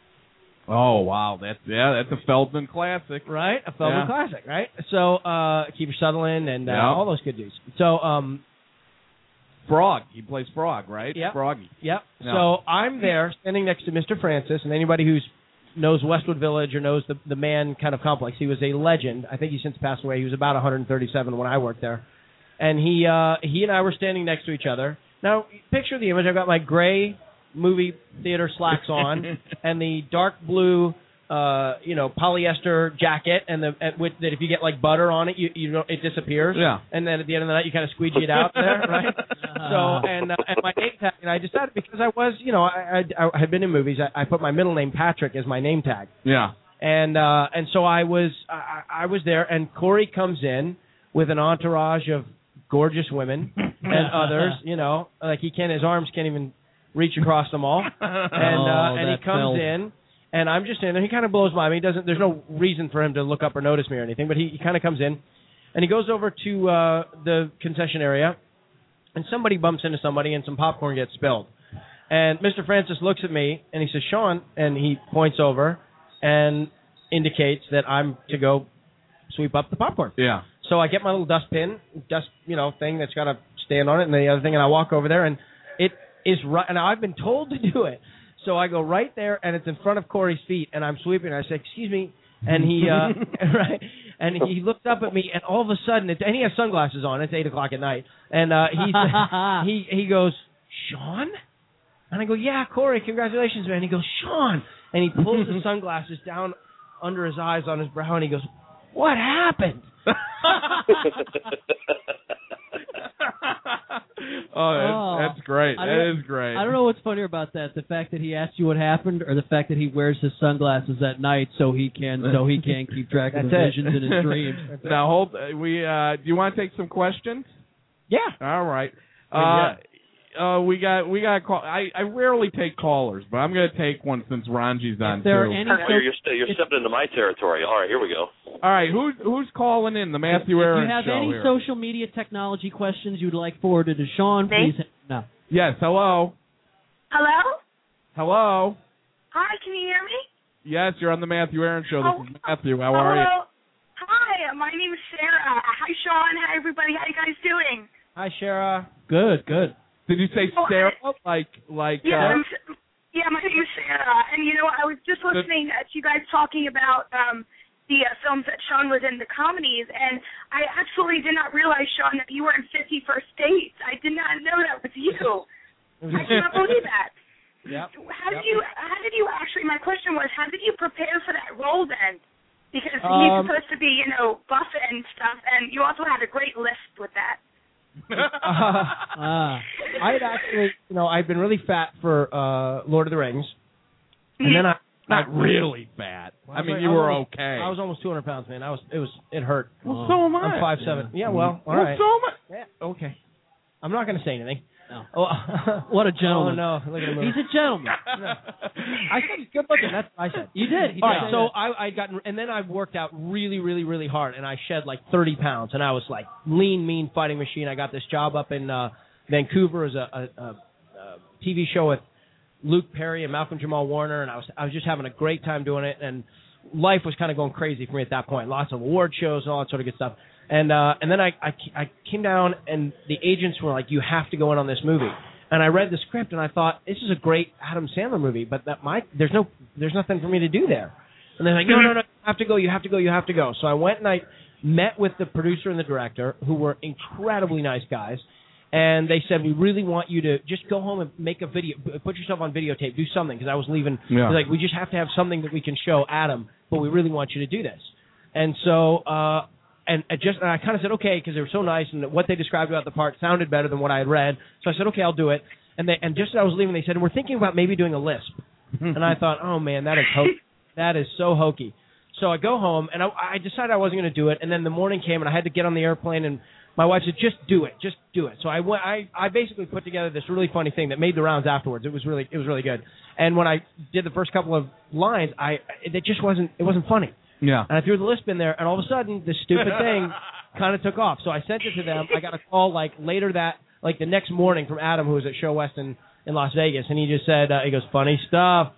[SPEAKER 1] Oh wow, that's a Feldman classic,
[SPEAKER 5] right? A Feldman classic, right? So Kiefer Sutherland and all those good dudes. So
[SPEAKER 1] Frog, he plays Frog, right?
[SPEAKER 5] Yep.
[SPEAKER 1] Froggy.
[SPEAKER 5] Yep.
[SPEAKER 1] Yeah.
[SPEAKER 5] So I'm there standing next to Mr. Francis, and anybody who knows Westwood Village or knows the Man kind of complex, he was a legend. I think he's since passed away. He was about 137 when I worked there, and he and I were standing next to each other. Now picture the image. I've got my gray movie theater slacks on and the dark blue polyester jacket and that if you get like butter on it it disappears, and then at the end of the night you kind of squeegee it out there, right? So and my name tag, and I decided because I was I had been in movies, I put my middle name Patrick as my name tag, and so I was there, and Corey comes in with an entourage of gorgeous women and others, like his arms can't even reach across them all, and he comes in, And I'm just in there. He kind of blows by me. There's no reason for him to look up or notice me or anything, but he kind of comes in, and he goes over to the concession area, and somebody bumps into somebody, and some popcorn gets spilled. And Mr. Francis looks at me, and he says, Sean, and he points over and indicates that I'm to go sweep up the popcorn.
[SPEAKER 1] Yeah.
[SPEAKER 5] So I get my little thing that's got a stand on it, and the other thing, and I walk over there, and it is right. And I've been told to do it. So I go right there, and it's in front of Corey's feet, and I'm sweeping. I say, "Excuse me," and he right, and he looks up at me, and all of a sudden, and he has sunglasses on. It's 8:00 at night, and he goes, "Sean?" And I go, "Yeah, Corey, congratulations, man." And he goes, "Sean," and he pulls the sunglasses down under his eyes on his brow, and he goes, "What happened?"
[SPEAKER 1] That's great. That is great.
[SPEAKER 2] I don't know what's funnier about that: the fact that he asked you what happened, or the fact that he wears his sunglasses at night so he can keep track of the visions in his dreams.
[SPEAKER 1] Now, hold. Do you want to take some questions?
[SPEAKER 5] Yeah.
[SPEAKER 1] All right. We got a call. I rarely take callers, but I'm going to take one since Ranji's on too.
[SPEAKER 4] You're stepping into my territory. All right, here we go.
[SPEAKER 1] All right, who's calling in the Matthew Aaron Show?
[SPEAKER 2] If you have any social media technology questions you'd like forwarded to Sean, please. No.
[SPEAKER 1] Yes. Hello.
[SPEAKER 6] Hello.
[SPEAKER 1] Hello.
[SPEAKER 6] Hi. Can you hear me?
[SPEAKER 1] Yes, you're on the Matthew Aaron Show. This is Matthew. How are you?
[SPEAKER 6] Hi. My name is Sarah. Hi, Sean. Hi, everybody. How you guys doing?
[SPEAKER 5] Hi, Sarah.
[SPEAKER 2] Good.
[SPEAKER 1] Did you say Sarah?
[SPEAKER 6] Yeah, my name is Sarah. And, I was just listening to you guys talking about the films that Sean was in, the comedies, and I absolutely did not realize, Sean, that you were in 50 First Dates. I did not know that was you. I cannot believe that.
[SPEAKER 5] Yep.
[SPEAKER 6] How did you actually, my question was, how did you prepare for that role then? Because he's supposed to be, buff and stuff, and you also had a great list with that.
[SPEAKER 5] I'd actually, I'd been really fat for Lord of the Rings, and then
[SPEAKER 1] not really fat. I mean, you were okay.
[SPEAKER 5] I was almost 200 pounds, man. It hurt.
[SPEAKER 1] Well, so am I.
[SPEAKER 5] I'm 5'7". Yeah, well, all right.
[SPEAKER 1] So am I.
[SPEAKER 5] Yeah, okay. I'm not going to say anything.
[SPEAKER 2] No. What a gentleman.
[SPEAKER 5] Oh, no. Look at him.
[SPEAKER 2] He's a gentleman.
[SPEAKER 5] No. I said he's good looking. That's what I said.
[SPEAKER 2] You did.
[SPEAKER 5] All right, so I got, and then I worked out really, really, really hard, and I shed like 30 pounds, and I was like lean, mean fighting machine. I got this job up in Vancouver as a TV show with Luke Perry and Malcolm Jamal Warner, and I was just having a great time doing it, and life was kind of going crazy for me at that point. Lots of award shows and all that sort of good stuff. And then I came down, and the agents were like, "You have to go in on this movie." And I read the script, and I thought, this is a great Adam Sandler movie, but there's nothing for me to do there. And they're like, no, you have to go. So I went and I met with the producer and the director, who were incredibly nice guys, and they said, we really want you to just go home and make a video, put yourself on videotape, do something, because I was leaving.
[SPEAKER 1] Yeah.
[SPEAKER 5] Like, we just have to have something that we can show Adam, but we really want you to do this. And so And I kind of said, okay, because they were so nice, and what they described about the part sounded better than what I had read. So I said, okay, I'll do it. And just as I was leaving, they said, we're thinking about maybe doing a lisp. And I thought, oh, man, that is so hokey. So I go home, and I decided I wasn't going to do it. And then the morning came, and I had to get on the airplane, and my wife said, just do it. So I basically put together this really funny thing that made the rounds afterwards. It was really good. And when I did the first couple of lines, it wasn't funny.
[SPEAKER 1] Yeah.
[SPEAKER 5] And I threw the lisp in there, and all of a sudden, this stupid thing kind of took off. So I sent it to them. I got a call the next morning from Adam, who was at Show West in Las Vegas, and he just said, he goes, funny stuff.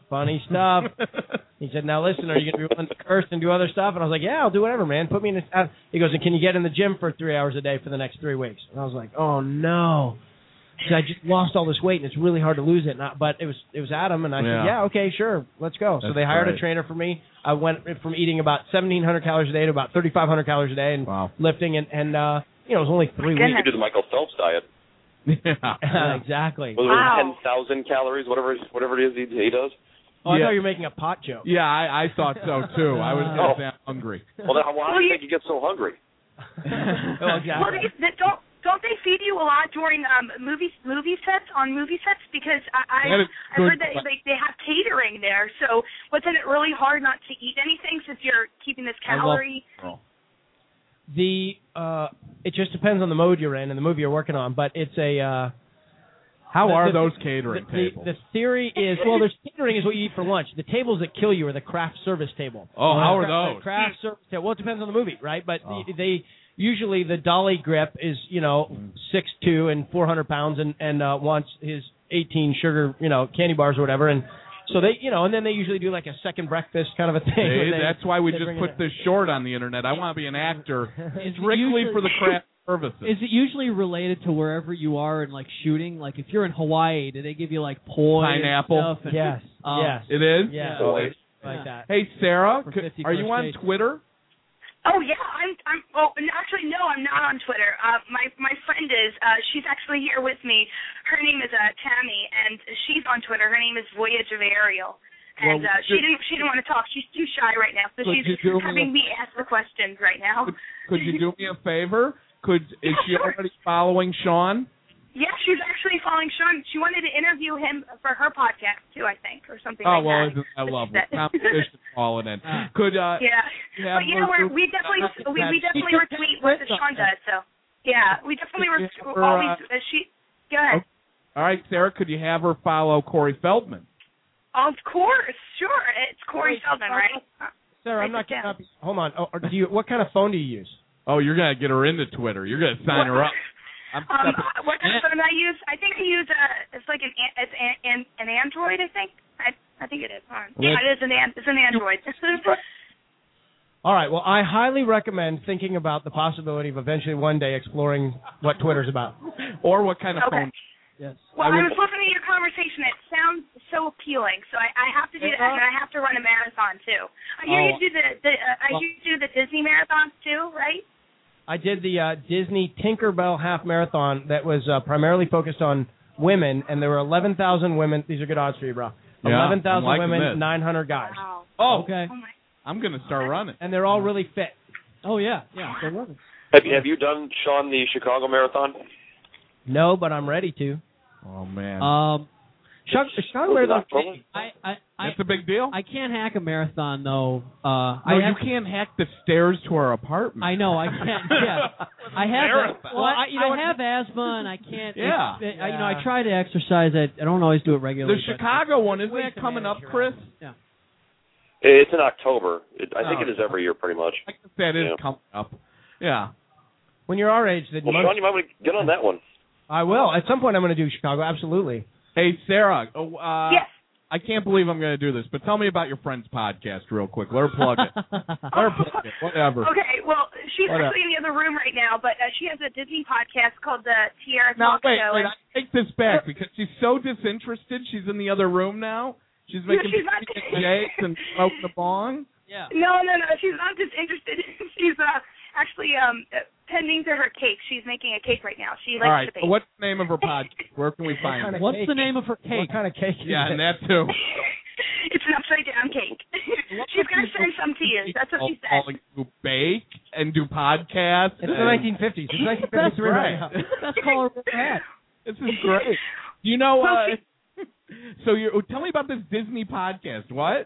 [SPEAKER 5] He said, now listen, are you going to be willing to curse and do other stuff? And I was like, yeah, I'll do whatever, man. Put me in this. He goes, and can you get in the gym for 3 hours a day for the next 3 weeks? And I was like, oh, no. So I just lost all this weight, and it's really hard to lose it. But it was Adam, and I said, yeah, okay, sure, let's go. So they hired a trainer for me. I went from eating about 1,700 calories a day to about 3,500 calories a day, and lifting, and it was only 3 weeks.
[SPEAKER 4] You could do the Michael Phelps diet.
[SPEAKER 5] Yeah, exactly.
[SPEAKER 4] Was it 10,000 calories, whatever it is he does?
[SPEAKER 5] Oh, I thought you were making a pot joke.
[SPEAKER 1] Yeah, I thought so too. I was going to say I'm hungry.
[SPEAKER 4] Well, then how do you think you get so hungry?
[SPEAKER 5] Exactly.
[SPEAKER 6] Well, don't they feed you a lot during movie sets? Because I heard that they have catering there. So wasn't it really hard not to eat anything since you're keeping this calorie?
[SPEAKER 5] It just depends on the mode you're in and the movie you're working on. But it's
[SPEAKER 1] How are those catering tables?
[SPEAKER 5] The theory is, well, there's catering is what you eat for lunch. The tables that kill you are the craft service table.
[SPEAKER 1] Oh, how are those?
[SPEAKER 5] The craft service table. Well, it depends on the movie, right? But they usually the dolly grip is 6'2" and 400 pounds and wants his 18 sugar candy bars or whatever, and so they and then they usually do like a second breakfast kind of a thing.
[SPEAKER 1] That's why we just put this short on the internet. I want to be an actor strictly for the craft services.
[SPEAKER 2] Is it usually related to wherever you are in like shooting? Like if you're in Hawaii, do they give you like poi,
[SPEAKER 1] pineapple?
[SPEAKER 2] And stuff?
[SPEAKER 5] Yes. Yes.
[SPEAKER 1] It is.
[SPEAKER 5] Yeah. Like that.
[SPEAKER 1] Hey, Sarah, are you on Twitter?
[SPEAKER 6] Oh yeah, I'm. Oh, actually, no, I'm not on Twitter. My friend is. She's actually here with me. Her name is Tammy, and she's on Twitter. Her name is Voyage of Ariel, and she didn't want to talk. She's too shy right now, so she's having me ask the questions right now.
[SPEAKER 1] Could you do me a favor? Is she already following Sean?
[SPEAKER 6] Yeah, she's actually following Sean. She wanted to interview him for her podcast too, I think, or something like that.
[SPEAKER 1] Oh well, I love it. Competition calling in. We definitely retweet what Sean does. So yeah, we definitely always. Go ahead. All right, Sarah, could you have her follow Corey Feldman?
[SPEAKER 6] Of course, sure. It's Corey Feldman, right?
[SPEAKER 5] Sarah, I'm not getting up. Hold on. What kind of phone do you use?
[SPEAKER 1] Oh, you're gonna get her into Twitter. You're gonna sign her up.
[SPEAKER 6] What kind of phone I use? I think I use it's like an Android. I think. I think it is. Yeah, it is it's an Android.
[SPEAKER 5] All right. Well, I highly recommend thinking about the possibility of eventually one day exploring what Twitter's about,
[SPEAKER 1] or what kind of phone.
[SPEAKER 2] Yes.
[SPEAKER 6] Well, I was listening to your conversation. It sounds so appealing. So I have to do that, and I have to run a marathon too. I hear you do the Disney marathons too, right?
[SPEAKER 5] I did the Disney Tinkerbell half marathon that was primarily focused on women, and there were 11,000 women. These are good odds for you, bro.
[SPEAKER 1] Yeah,
[SPEAKER 5] 11,000 women, 900 guys.
[SPEAKER 6] Wow.
[SPEAKER 1] Oh,
[SPEAKER 2] okay.
[SPEAKER 1] I'm going to start running.
[SPEAKER 5] And they're all really fit.
[SPEAKER 2] Oh, yeah. They're running.
[SPEAKER 4] Have you done, Sean, the Chicago Marathon?
[SPEAKER 5] No, but I'm ready to.
[SPEAKER 1] Oh, man.
[SPEAKER 5] Chicago Marathon.
[SPEAKER 1] That's a big deal.
[SPEAKER 2] I can't hack a marathon though.
[SPEAKER 1] You can't hack the stairs to our apartment.
[SPEAKER 2] I know I can't. Yeah, I have asthma and I can't.
[SPEAKER 1] Yeah.
[SPEAKER 2] I try to exercise. I don't always do it regularly.
[SPEAKER 1] The Chicago one, isn't that coming up, Chris?
[SPEAKER 2] Yeah.
[SPEAKER 4] It's in October. I think it is every year, pretty much.
[SPEAKER 1] I guess that is coming up. Yeah.
[SPEAKER 5] When you're our age, then
[SPEAKER 4] Sean, you might want to get on that one.
[SPEAKER 5] I will. At some point, I'm going to do Chicago. Absolutely.
[SPEAKER 1] Hey, Sarah.
[SPEAKER 6] Yes.
[SPEAKER 1] I can't believe I'm going to do this, but tell me about your friend's podcast real quick. Let her plug it. Whatever.
[SPEAKER 6] Okay, well, she's actually in the other room right now, but she has a Disney podcast called the Tierra Talk Show.
[SPEAKER 1] Wait, I take this back because she's so disinterested. She's in the other room now. She's making jokes and smoking a bong.
[SPEAKER 2] Yeah.
[SPEAKER 6] No, she's not disinterested. She's actually tending to her cake. She's making a cake right now. She likes to bake.
[SPEAKER 1] What's the name of her podcast? Where can we find it?
[SPEAKER 2] What's the name of her cake?
[SPEAKER 5] What kind of cake is it?
[SPEAKER 1] Yeah, and that too.
[SPEAKER 6] It's an upside-down cake. She's going to send some to you. That's what she said.
[SPEAKER 1] You bake and do podcasts.
[SPEAKER 5] It's the 1950s. It's 1953 right now.
[SPEAKER 2] That's called her hat.
[SPEAKER 1] This is great. You know, so tell me about this Disney podcast. What?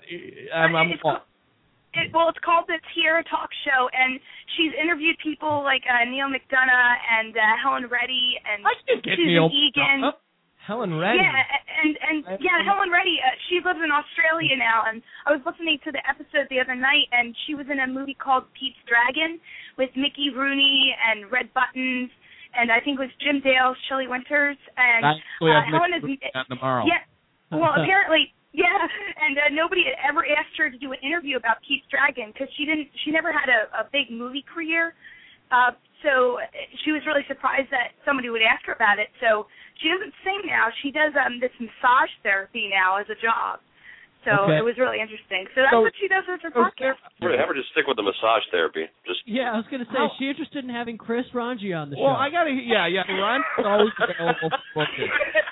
[SPEAKER 6] It's called the Tierra Talk Show, and she's interviewed people like Neil McDonough and Helen Reddy and Susan Egan.
[SPEAKER 5] Helen Reddy.
[SPEAKER 6] Yeah, Helen Reddy. She lives in Australia now, and I was listening to the episode the other night, and she was in a movie called Pete's Dragon with Mickey Rooney and Red Buttons, and I think it was Jim Dale, Shelley Winters, and Helen is
[SPEAKER 1] tomorrow.
[SPEAKER 6] Yeah. Well, apparently. Yeah, and nobody had ever asked her to do an interview about Pete's Dragon because she never had a big movie career. So she was really surprised that somebody would ask her about it. So she doesn't sing now. She does this massage therapy now as a job. So it was really interesting. So that's what she does with her podcast.
[SPEAKER 4] Have her just stick with the massage therapy.
[SPEAKER 2] Yeah, I was going to say, is she interested in having Chris Ranji on the show?
[SPEAKER 1] Well, Ronji's always available for booking.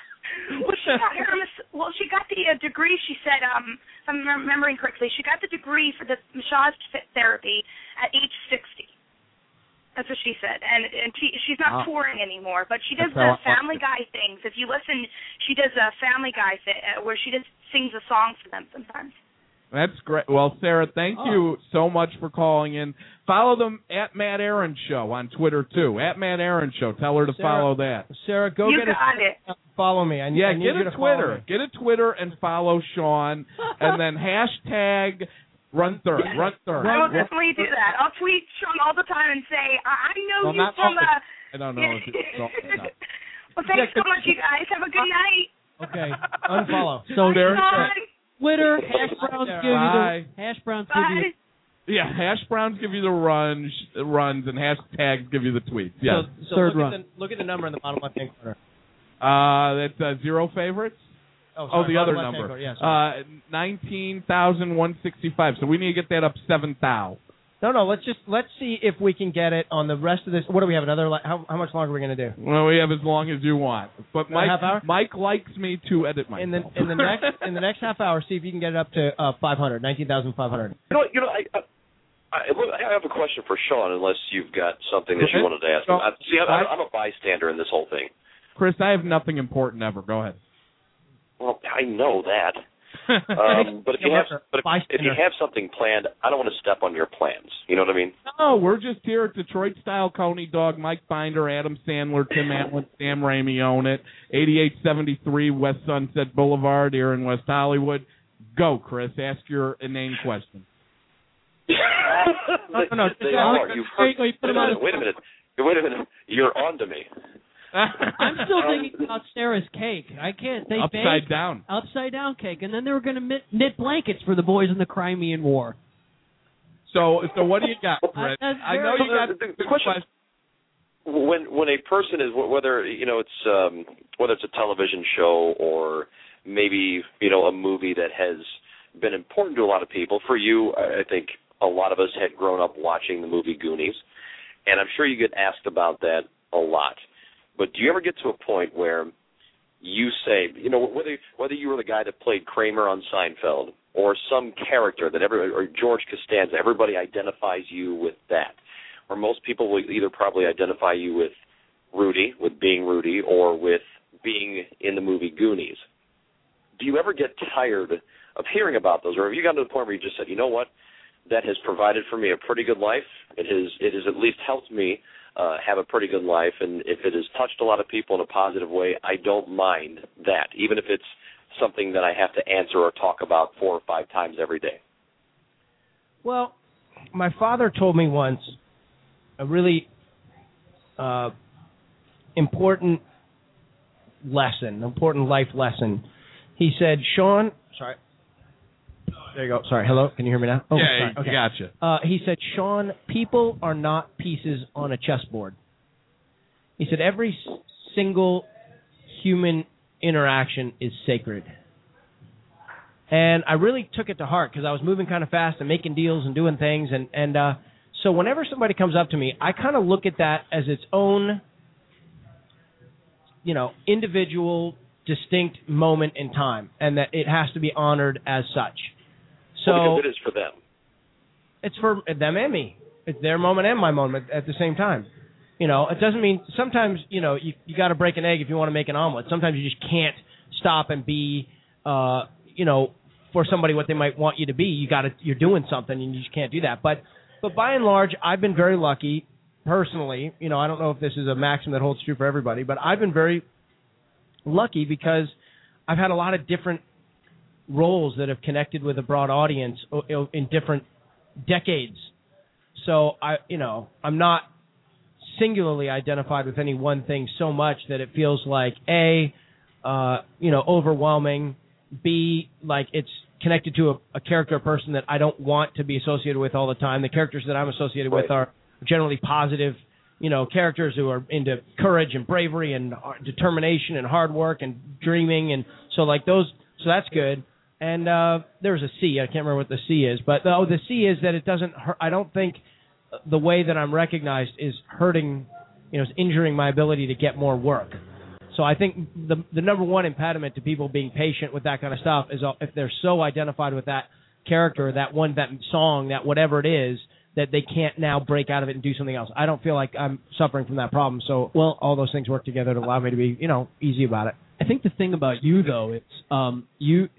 [SPEAKER 6] She got the degree, she said, if I'm remembering correctly, she got the degree for the massage therapy at age 60. That's what she said. And she's not touring anymore, but she does the Family Guy things. If you listen, she does a Family Guy where she just sings a song for them sometimes.
[SPEAKER 1] That's great. Well, Sarah, thank you so much for calling in. Follow them at Matt Aaron Show on Twitter, too. At Matt Aaron Show. Tell her to follow that.
[SPEAKER 5] Sarah, go
[SPEAKER 6] you
[SPEAKER 5] get
[SPEAKER 6] got it.
[SPEAKER 5] Follow me. I need
[SPEAKER 1] get
[SPEAKER 5] you
[SPEAKER 1] a
[SPEAKER 5] to
[SPEAKER 1] Twitter. Get a Twitter and follow Sean. And then hashtag Run Third.
[SPEAKER 6] Yes.
[SPEAKER 1] Run Third.
[SPEAKER 6] I will definitely do that. I'll tweet Sean all the time and say, I know you from
[SPEAKER 1] I don't know if it's
[SPEAKER 6] Well, thanks so much, you guys. Have a good night.
[SPEAKER 5] Okay. Unfollow.
[SPEAKER 2] So
[SPEAKER 1] there's
[SPEAKER 2] Twitter, Hash Browns give you the Hash Browns give you.
[SPEAKER 1] Yeah, Hash Browns give you the runs, and hashtags give you the tweets. Yeah.
[SPEAKER 5] So
[SPEAKER 2] third
[SPEAKER 5] run. Look at the number in the bottom left-hand corner.
[SPEAKER 1] That's 0 favorites.
[SPEAKER 5] Sorry,
[SPEAKER 1] the other number.
[SPEAKER 5] Yeah,
[SPEAKER 1] 19,165. So we need to get that up 7,000.
[SPEAKER 5] No. Let's see if we can get it on the rest of this. What do we have? Another? How much longer are we going to do?
[SPEAKER 1] Well, we have as long as you want. But
[SPEAKER 5] Mike
[SPEAKER 1] likes me to edit myself.
[SPEAKER 5] In the next half hour, see if you can get it up to 500, 19,500.
[SPEAKER 4] I have a question for Sean, unless you've got something that you wanted to ask him. I'm a bystander in this whole thing.
[SPEAKER 1] Chris, I have nothing important ever. Go ahead.
[SPEAKER 4] Well, I know that. But if you have something planned, I don't want to step on your plans. You know what I mean?
[SPEAKER 1] No, we're just here at Detroit Style Coney Dog. Mike Binder, Adam Sandler, Tim Allen, Sam Raimi own it. 8873 West Sunset Boulevard here in West Hollywood. Go, Chris. Ask your inane question.
[SPEAKER 4] No. Wait a minute. You're on to me.
[SPEAKER 2] I'm still thinking about Sarah's cake. I can't. They
[SPEAKER 1] upside down
[SPEAKER 2] cake, and then they were going to knit blankets for the boys in the Crimean War.
[SPEAKER 1] So what do you got, Chris? I know you got
[SPEAKER 4] the question. When a person is whether it's a television show or maybe a movie that has been important to a lot of people. For you, I think a lot of us had grown up watching the movie Goonies, and I'm sure you get asked about that a lot. But do you ever get to a point where you say, whether you were the guy that played Kramer on Seinfeld or some character or George Costanza, everybody identifies you with that, or most people will either probably identify you with Rudy, with being Rudy, or with being in the movie Goonies. Do you ever get tired of hearing about those, or have you gotten to the point where you just said, you know what, that has provided for me a pretty good life. It has at least helped me have a pretty good life, and if it has touched a lot of people in a positive way, I don't mind that, even if it's something that I have to answer or talk about 4 or 5 times every day.
[SPEAKER 5] Well, my father told me once a really important life lesson. He said, Sean, sorry. There you go. Sorry. Hello. Can you hear me now? Oh,
[SPEAKER 1] yeah,
[SPEAKER 5] sorry. Okay.
[SPEAKER 1] Gotcha.
[SPEAKER 5] He said, Sean, people are not pieces on a chessboard. He said, every single human interaction is sacred. And I really took it to heart because I was moving kind of fast and making deals and doing things. And so whenever somebody comes up to me, I kind of look at that as its own, individual, distinct moment in time, and that it has to be honored as such. So
[SPEAKER 4] because it is for them.
[SPEAKER 5] It's for them and me. It's their moment and my moment at the same time. It doesn't mean sometimes, you got to break an egg if you want to make an omelet. Sometimes you just can't stop and be, for somebody what they might want you to be. You're doing something and you just can't do that. But by and large, I've been very lucky personally. I don't know if this is a maxim that holds true for everybody, but I've been very lucky because I've had a lot of different roles that have connected with a broad audience in different decades. So I'm not singularly identified with any one thing so much that it feels like overwhelming, B, like it's connected to a character or person that I don't want to be associated with all the time. The characters that I'm associated with are generally positive, characters who are into courage and bravery and determination and hard work and dreaming, and so that's good. And there's a C. I can't remember what the C is, but the C is that it doesn't hurt. I don't think the way that I'm recognized is hurting, is injuring my ability to get more work. So I think the number one impediment to people being patient with that kind of stuff is if they're so identified with that character, that song, that whatever it is, that they can't now break out of it and do something else. I don't feel like I'm suffering from that problem. So all those things work together to allow me to be, easy about it.
[SPEAKER 2] I think the thing about you, though, it's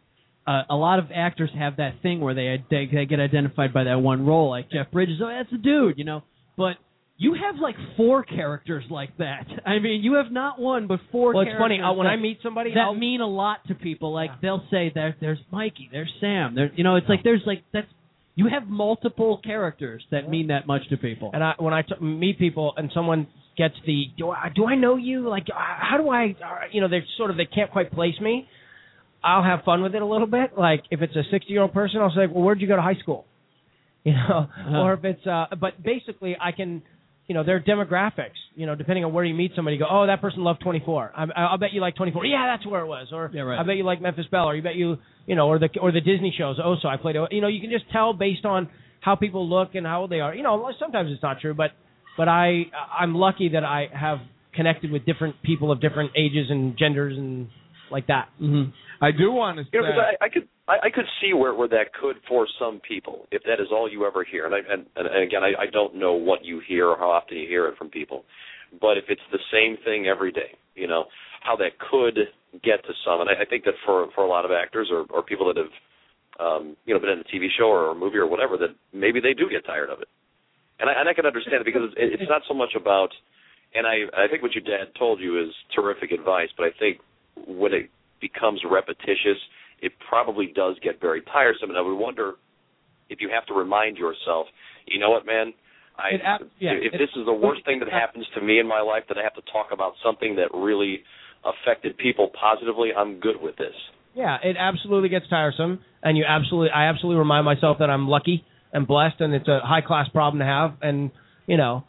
[SPEAKER 2] a lot of actors have that thing where they get identified by that one role, like Jeff Bridges. Oh, that's a dude, you know. But you have like 4 characters like that. I mean, you have not one, but 4 characters.
[SPEAKER 5] Well, it's funny. When I meet somebody,
[SPEAKER 2] that mean a lot to people. Like they'll say there's Mikey, there's Sam. There, you know, it's like there's like that's. You have multiple characters that mean that much to people.
[SPEAKER 5] And when I meet people and someone gets the do I know you? Like how do I? You know, they can't quite place me. I'll have fun with it a little bit. Like if it's a 60-year-old person, I'll say, well, where'd you go to high school? You know, or if it's but basically I can. You know, their demographics, you know, depending on where you meet somebody, you go, oh, that person loved 24. I'll bet you like 24. Yeah, that's where it was. Or I bet you like Memphis Belle. Or you bet you know, or the Disney shows. Oh, so I played. You know, you can just tell based on how people look and how old they are. You know, sometimes it's not true, but I'm lucky that I have connected with different people of different ages and genders and like that.
[SPEAKER 2] Mm-hmm.
[SPEAKER 1] I do want to say,
[SPEAKER 4] you know, I could see where that could for some people, if that is all you ever hear. And again, I don't know what you hear or how often you hear it from people, but if it's the same thing every day, you know, how that could get to some. And I think that for a lot of actors or people that have, you know, been in a TV show or a movie or whatever, that maybe they do get tired of it. And I can understand it because it's not so much about. And I think what your dad told you is terrific advice, but I think when it becomes repetitious, it probably does get very tiresome. And I would wonder if you have to remind yourself, you know what, man, if this is the worst thing that happens to me in my life, that I have to talk about something that really affected people positively, I'm good with this.
[SPEAKER 5] Yeah, it absolutely gets tiresome, and I absolutely remind myself that I'm lucky and blessed, and it's a high-class problem to have, and, you know,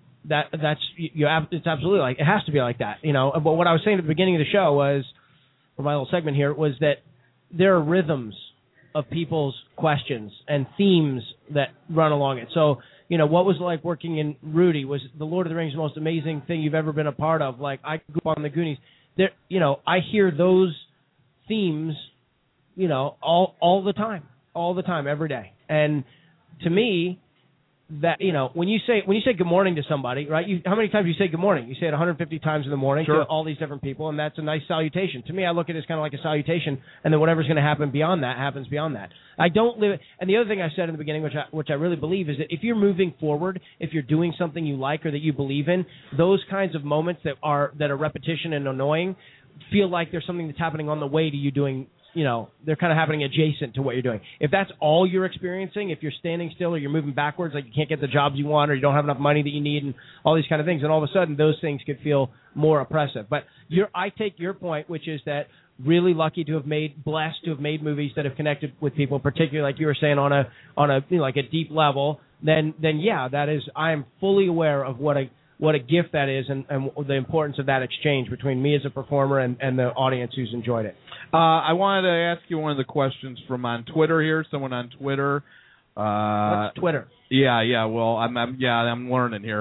[SPEAKER 5] it's absolutely like, it has to be like that, you know. But what I was saying at the beginning of the show was, or my little segment here, was that there are rhythms of people's questions and themes that run along it. So, you know, what was it like working in Rudy? Was The Lord of the Rings the most amazing thing you've ever been a part of? Like, I grew up on the Goonies. There, you know, I hear those themes, you know, all the time, every day. And to me, that, you know, when you say good morning to somebody, right? How many times do you say good morning? You say it 150 times in the morning to all these different people, and that's a nice salutation. To me, I look at it as kind of like a salutation, and then whatever's going to happen beyond that happens beyond that. I don't live. And the other thing I said in the beginning, which I really believe, is that if you're moving forward, if you're doing something you like or that you believe in, those kinds of moments that are repetition and annoying feel like there's something that's happening on the way to you doing. You know, they're kind of happening adjacent to what you're doing. If that's all you're experiencing, if you're standing still or you're moving backwards, like you can't get the jobs you want or you don't have enough money that you need and all these kind of things, and all of a sudden those things could feel more oppressive. But I take your point, which is that really lucky to have blessed to have made movies that have connected with people, particularly like you were saying on a you know, like a deep level. Then yeah, that is, I am fully aware of what a gift that is and the importance of that exchange between me as a performer and the audience who's enjoyed it.
[SPEAKER 1] I wanted to ask you one of the questions from on Twitter here. Someone on Twitter.
[SPEAKER 5] What's Twitter?
[SPEAKER 1] Yeah. Well, I'm learning here.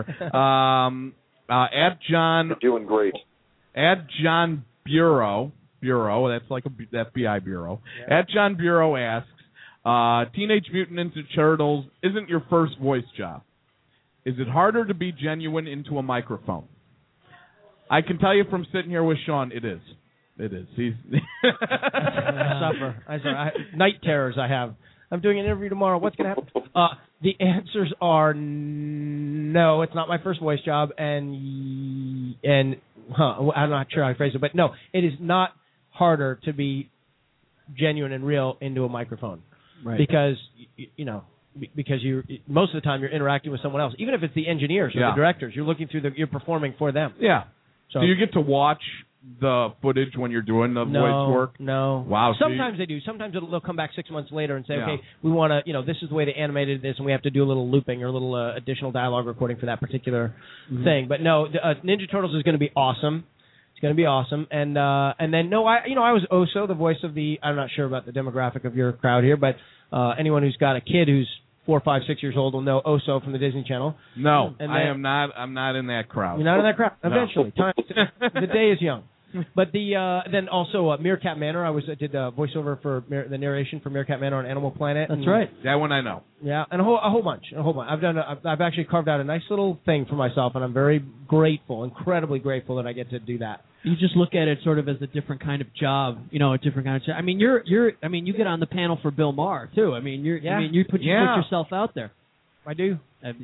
[SPEAKER 1] At John.
[SPEAKER 4] You're doing great.
[SPEAKER 1] At John Bureau. That's like a FBI bureau. Yeah. At John Bureau asks, Teenage Mutant Ninja Turtles isn't your first voice job. Is it harder to be genuine into a microphone? I can tell you from sitting here with Sean, it is. It is. He's
[SPEAKER 5] I suffer. Night terrors I have. I'm doing an interview tomorrow. What's going to happen? The answers are no. It's not my first voice job, and I'm not sure how I phrase it, but no, it is not harder to be genuine and real into a microphone,
[SPEAKER 2] right?
[SPEAKER 5] Because because most of the time you're interacting with someone else, even if it's the engineers or the directors. You're looking through you're performing for them.
[SPEAKER 1] Yeah.
[SPEAKER 5] So,
[SPEAKER 1] do you get to watch the footage when you're doing the voice work?
[SPEAKER 5] No.
[SPEAKER 1] Wow.
[SPEAKER 5] Sometimes they do. Sometimes they'll come back 6 months later and say, okay, we want to, this is the way they animated this, and we have to do a little looping or a little additional dialogue recording for that particular thing. But no, Ninja Turtles is going to be awesome. It's going to be awesome. And then I was also the voice of I'm not sure about the demographic of your crowd here, but anyone who's got a kid who's 4, 5, 6 years old will know Oso from the Disney Channel.
[SPEAKER 1] No, I am not. I'm not in that crowd.
[SPEAKER 5] You're not in that crowd. Eventually, time. The day is young. But then also Meerkat Manor. I did voiceover for the narration for Meerkat Manor on Animal Planet.
[SPEAKER 2] That's right.
[SPEAKER 1] That one I know.
[SPEAKER 5] Yeah, and a whole bunch. I've actually carved out a nice little thing for myself, and I'm very grateful, incredibly grateful that I get to do that.
[SPEAKER 2] You just look at it sort of as a different kind of job, a different kind of job. I mean, you get on the panel for Bill Maher too. I mean, you put yourself out there.
[SPEAKER 5] I do.
[SPEAKER 2] I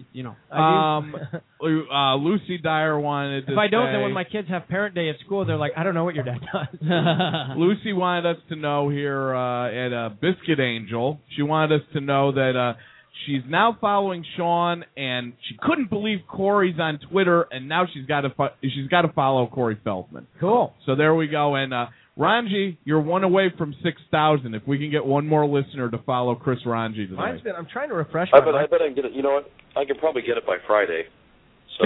[SPEAKER 5] do.
[SPEAKER 1] Lucy Dyer wanted to
[SPEAKER 5] If I don't, then when my kids have parent day at school, they're like, I don't know what your dad does.
[SPEAKER 1] Lucy wanted us to know here at Biscuit Angel, she wanted us to know that she's now following Sean, and she couldn't believe Corey's on Twitter, and now she's got to follow Corey Feldman.
[SPEAKER 5] Cool.
[SPEAKER 1] So there we go. And Ranji, you're one away from 6,000. If we can get one more listener to follow Chris Ranji today.
[SPEAKER 5] I'm trying to refresh.
[SPEAKER 4] I bet I can get it. You know what? I can probably get it by Friday. So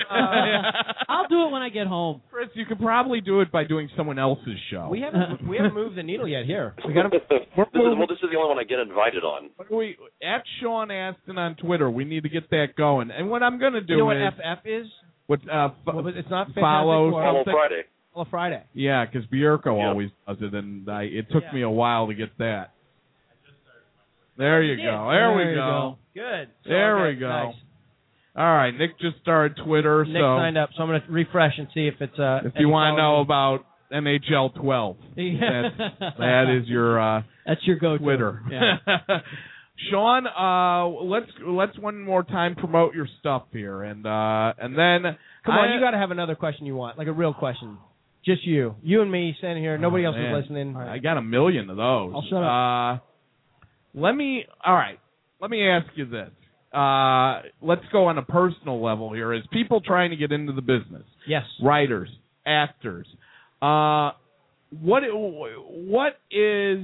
[SPEAKER 2] I'll do it when I get home.
[SPEAKER 1] Chris, you could probably do it by doing someone else's show.
[SPEAKER 5] We haven't moved the needle yet here. We got to.
[SPEAKER 4] This is the only one I get invited on.
[SPEAKER 1] At Sean Astin on Twitter, we need to get that going. And what I'm going to do
[SPEAKER 5] you know what FF is? It's not
[SPEAKER 1] follow
[SPEAKER 4] Friday.
[SPEAKER 5] Follow Friday.
[SPEAKER 1] Yeah, because Bierko always does it, and it took me a while to get that. There you go. There we go.
[SPEAKER 5] Good.
[SPEAKER 1] There we go.
[SPEAKER 5] Nice.
[SPEAKER 1] All right, Nick just started Twitter.
[SPEAKER 5] Nick signed up, so I'm going to refresh and see if it's.
[SPEAKER 1] If you want to know about NHL 12, that is your.
[SPEAKER 2] That's your go-to
[SPEAKER 1] Twitter.
[SPEAKER 2] Yeah.
[SPEAKER 1] Sean, let's one more time promote your stuff here, and then.
[SPEAKER 5] Come on, you got to have another question you want, like a real question. Just you and me standing here. Nobody else is listening.
[SPEAKER 1] I got 1 million of those.
[SPEAKER 2] I'll shut up.
[SPEAKER 1] Let me ask you this. Let's go on a personal level here. As people trying to get into the business,
[SPEAKER 5] yes,
[SPEAKER 1] writers, actors, what is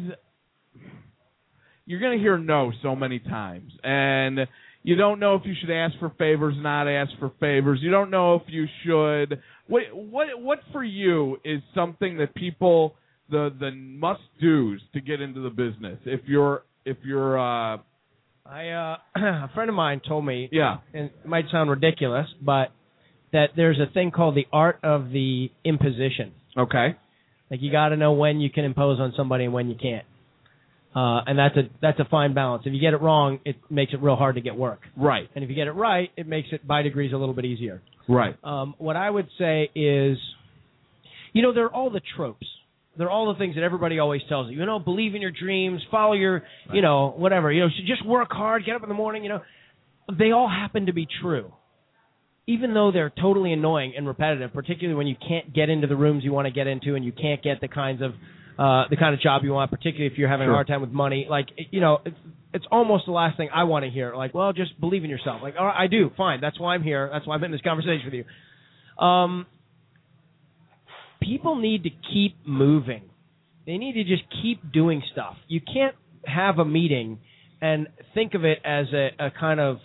[SPEAKER 1] you're going to hear no so many times, and you don't know if you should ask for favors, not ask for favors. You don't know if you should. What for you is something that people the must do's to get into the business? If you're a
[SPEAKER 5] friend of mine told me,
[SPEAKER 1] yeah,
[SPEAKER 5] and it might sound ridiculous, but that there's a thing called the art of the imposition.
[SPEAKER 1] Okay.
[SPEAKER 5] Like you got to know when you can impose on somebody and when you can't. And that's a fine balance. If you get it wrong, it makes it real hard to get work.
[SPEAKER 1] Right.
[SPEAKER 5] And if you get it right, it makes it by degrees a little bit easier.
[SPEAKER 1] Right.
[SPEAKER 5] What I would say is, there are all the tropes. They're all the things that everybody always tells you. Believe in your dreams, follow your, whatever. Just work hard, get up in the morning. They all happen to be true, even though they're totally annoying and repetitive. Particularly when you can't get into the rooms you want to get into, and you can't get the kind of job you want. Particularly if you're having a hard time with money. Like, it's almost the last thing I want to hear. Like, well, just believe in yourself. Like, all right, I do. Fine. That's why I'm here. That's why I'm in this conversation with you. People need to keep moving. They need to just keep doing stuff. You can't have a meeting and think of it as a kind of,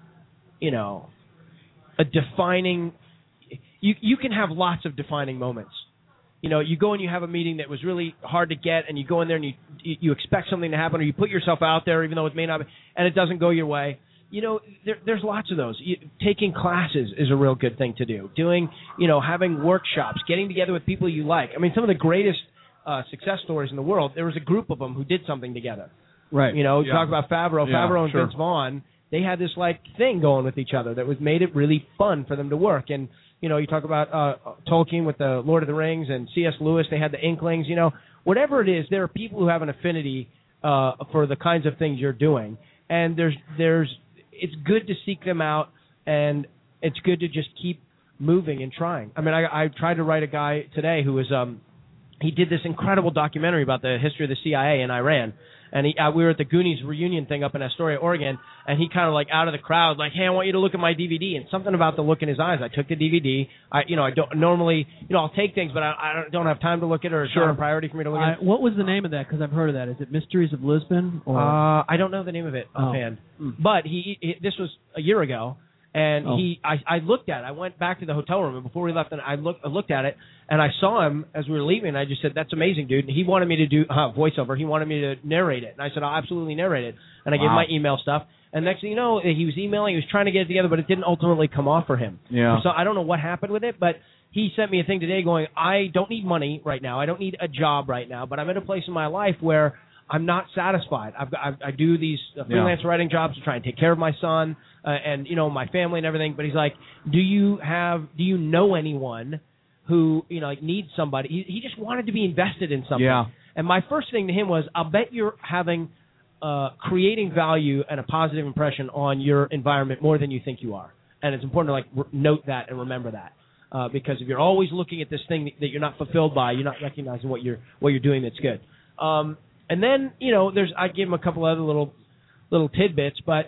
[SPEAKER 5] a defining. You can have lots of defining moments. You go and you have a meeting that was really hard to get, and you go in there and you expect something to happen, or you put yourself out there even though it may not be, and it doesn't go your way. There's lots of those. Taking classes is a real good thing to do. Doing, having workshops, getting together with people you like. I mean, some of the greatest success stories in the world, there was a group of them who did something together.
[SPEAKER 2] Right.
[SPEAKER 5] Talk about Favreau. Favreau and Vince Vaughn, they had this, thing going with each other that made it really fun for them to work. And, you talk about Tolkien with the Lord of the Rings and C.S. Lewis, they had the Inklings. Whatever it is, there are people who have an affinity for the kinds of things you're doing. And it's good to seek them out, and it's good to just keep moving and trying. I mean, I tried to write a guy today who was he did this incredible documentary about the history of the CIA in Iran. And we were at the Goonies reunion thing up in Astoria, Oregon, and he kind of out of the crowd, hey, I want you to look at my DVD. And something about the look in his eyes. I took the DVD. I don't normally, I'll take things, but I don't have time to look at it, or it's not a priority for me to look at.
[SPEAKER 2] What was the name of that? Because I've heard of that. Is it Mysteries of Lisbon? Or?
[SPEAKER 5] I don't know the name of it offhand. But this was a year ago. And I looked at it. I went back to the hotel room, and before we left, and I looked at it, and I saw him as we were leaving, and I just said, that's amazing, dude. And he wanted me to do voiceover. He wanted me to narrate it. And I said, I'll absolutely narrate it. And I gave him my email stuff. And next thing you know, he was emailing, he was trying to get it together, but it didn't ultimately come off for him.
[SPEAKER 1] Yeah.
[SPEAKER 5] So I don't know what happened with it, but he sent me a thing today going, I don't need money right now. I don't need a job right now, but I'm at a place in my life where I'm not satisfied. I do these freelance writing jobs to try and take care of my son and, you know, my family and everything. But he's like, do you know anyone who, you know, like needs somebody? He just wanted to be invested in something.
[SPEAKER 1] Yeah.
[SPEAKER 5] And my first thing to him was, I'll bet you're creating value and a positive impression on your environment more than you think you are. And it's important to like note that and remember that. Because if you're always looking at this thing that you're not fulfilled by, you're not recognizing what you're doing that's good. And then, you know, I give him a couple other little tidbits, but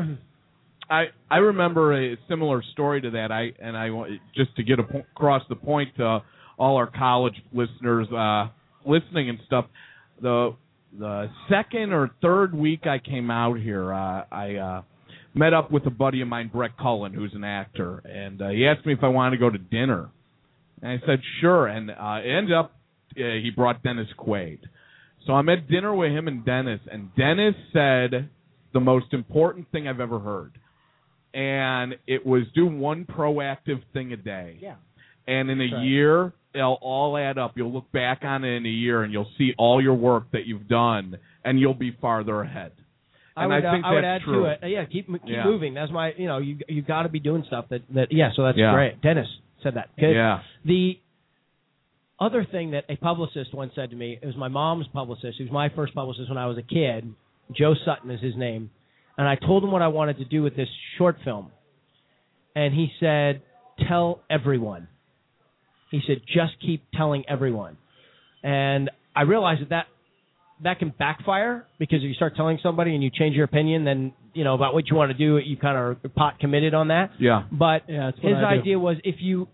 [SPEAKER 1] I remember a similar story to that. I just to get across the point to all our college listeners listening and stuff. The second or third week I came out here, I met up with a buddy of mine, Brett Cullen, who's an actor, and he asked me if I wanted to go to dinner. And I said, sure, and it ended up he brought Dennis Quaid. So I'm at dinner with him and Dennis said the most important thing I've ever heard, and it was do one proactive thing a day.
[SPEAKER 5] Yeah.
[SPEAKER 1] And in a year, it'll all add up. You'll look back on it in a year, and you'll see all your work that you've done, and you'll be farther ahead. And I think
[SPEAKER 5] I would
[SPEAKER 1] that's
[SPEAKER 5] add
[SPEAKER 1] true.
[SPEAKER 5] to it. Yeah, keep moving. That's my, you know, you got to be doing stuff that. So that's great. Dennis said that. Good.
[SPEAKER 1] Yeah.
[SPEAKER 5] The other thing that a publicist once said to me, it was my mom's publicist, who was my first publicist when I was a kid. Joe Sutton is his name, and I told him what I wanted to do with this short film, and he said, "Tell everyone." He said, "Just keep telling everyone," and I realized that can backfire, because if you start telling somebody and you change your opinion, then, you know, about what you want to do, you kind of are pot committed on that.
[SPEAKER 1] Yeah.
[SPEAKER 5] But his idea was, if you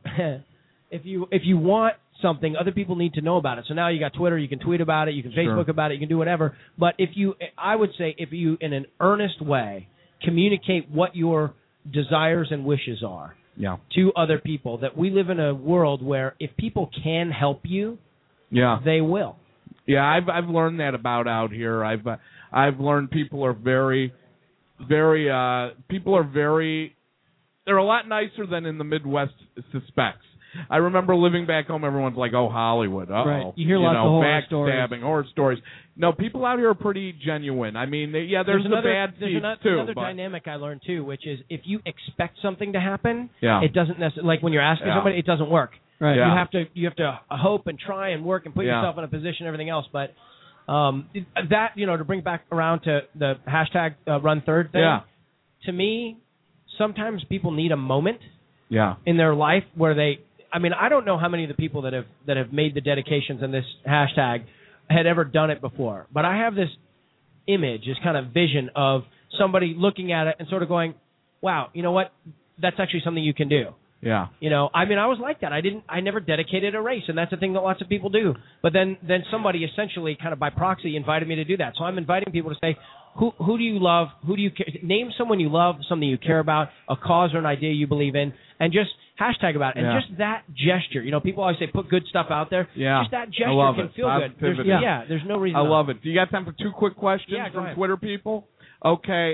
[SPEAKER 5] want something, other people need to know about it. So now you got Twitter, you can tweet about it, you can Facebook about it, you can do whatever. But I would say, if you, in an earnest way, communicate what your desires and wishes are to other people, that we live in a world where if people can help you, they will.
[SPEAKER 1] Yeah, I've learned that about out here. I've learned people are very, very they're a lot nicer than in the Midwest suspects. I remember living back home, everyone's like, "Oh, Hollywood, uh-oh."
[SPEAKER 2] Right. You hear lots of horror stories.
[SPEAKER 1] Backstabbing, horror stories. No, people out here are pretty genuine. I mean, there's the bad seeds too.
[SPEAKER 5] Another dynamic I learned too, which is, if you expect something to happen,
[SPEAKER 1] Yeah.
[SPEAKER 5] it doesn't necessarily, like when you're asking somebody, it doesn't work.
[SPEAKER 2] Right.
[SPEAKER 1] Yeah.
[SPEAKER 5] You have to hope and try and work and put yourself in a position and everything else. But that, you know, to bring back around to the hashtag Run Third thing, to me, sometimes people need a moment in their life where they, I mean, I don't know how many of the people that have made the dedications in this hashtag had ever done it before, but I have this image, this kind of vision of somebody looking at it and sort of going, wow, you know what? That's actually something you can do.
[SPEAKER 1] Yeah.
[SPEAKER 5] You know, I mean, I was like that. I never dedicated a race, and that's a thing that lots of people do. But then somebody essentially kind of by proxy invited me to do that. So I'm inviting people to say, who do you love? Who do you care? Name someone you love, something you care about, a cause or an idea you believe in, and just hashtag about it. And just that gesture. You know, people always say put good stuff out there.
[SPEAKER 1] Yeah.
[SPEAKER 5] Just that gesture can feel good. There's no reason.
[SPEAKER 1] I love it. Do you got time for two quick questions from Twitter people? Okay,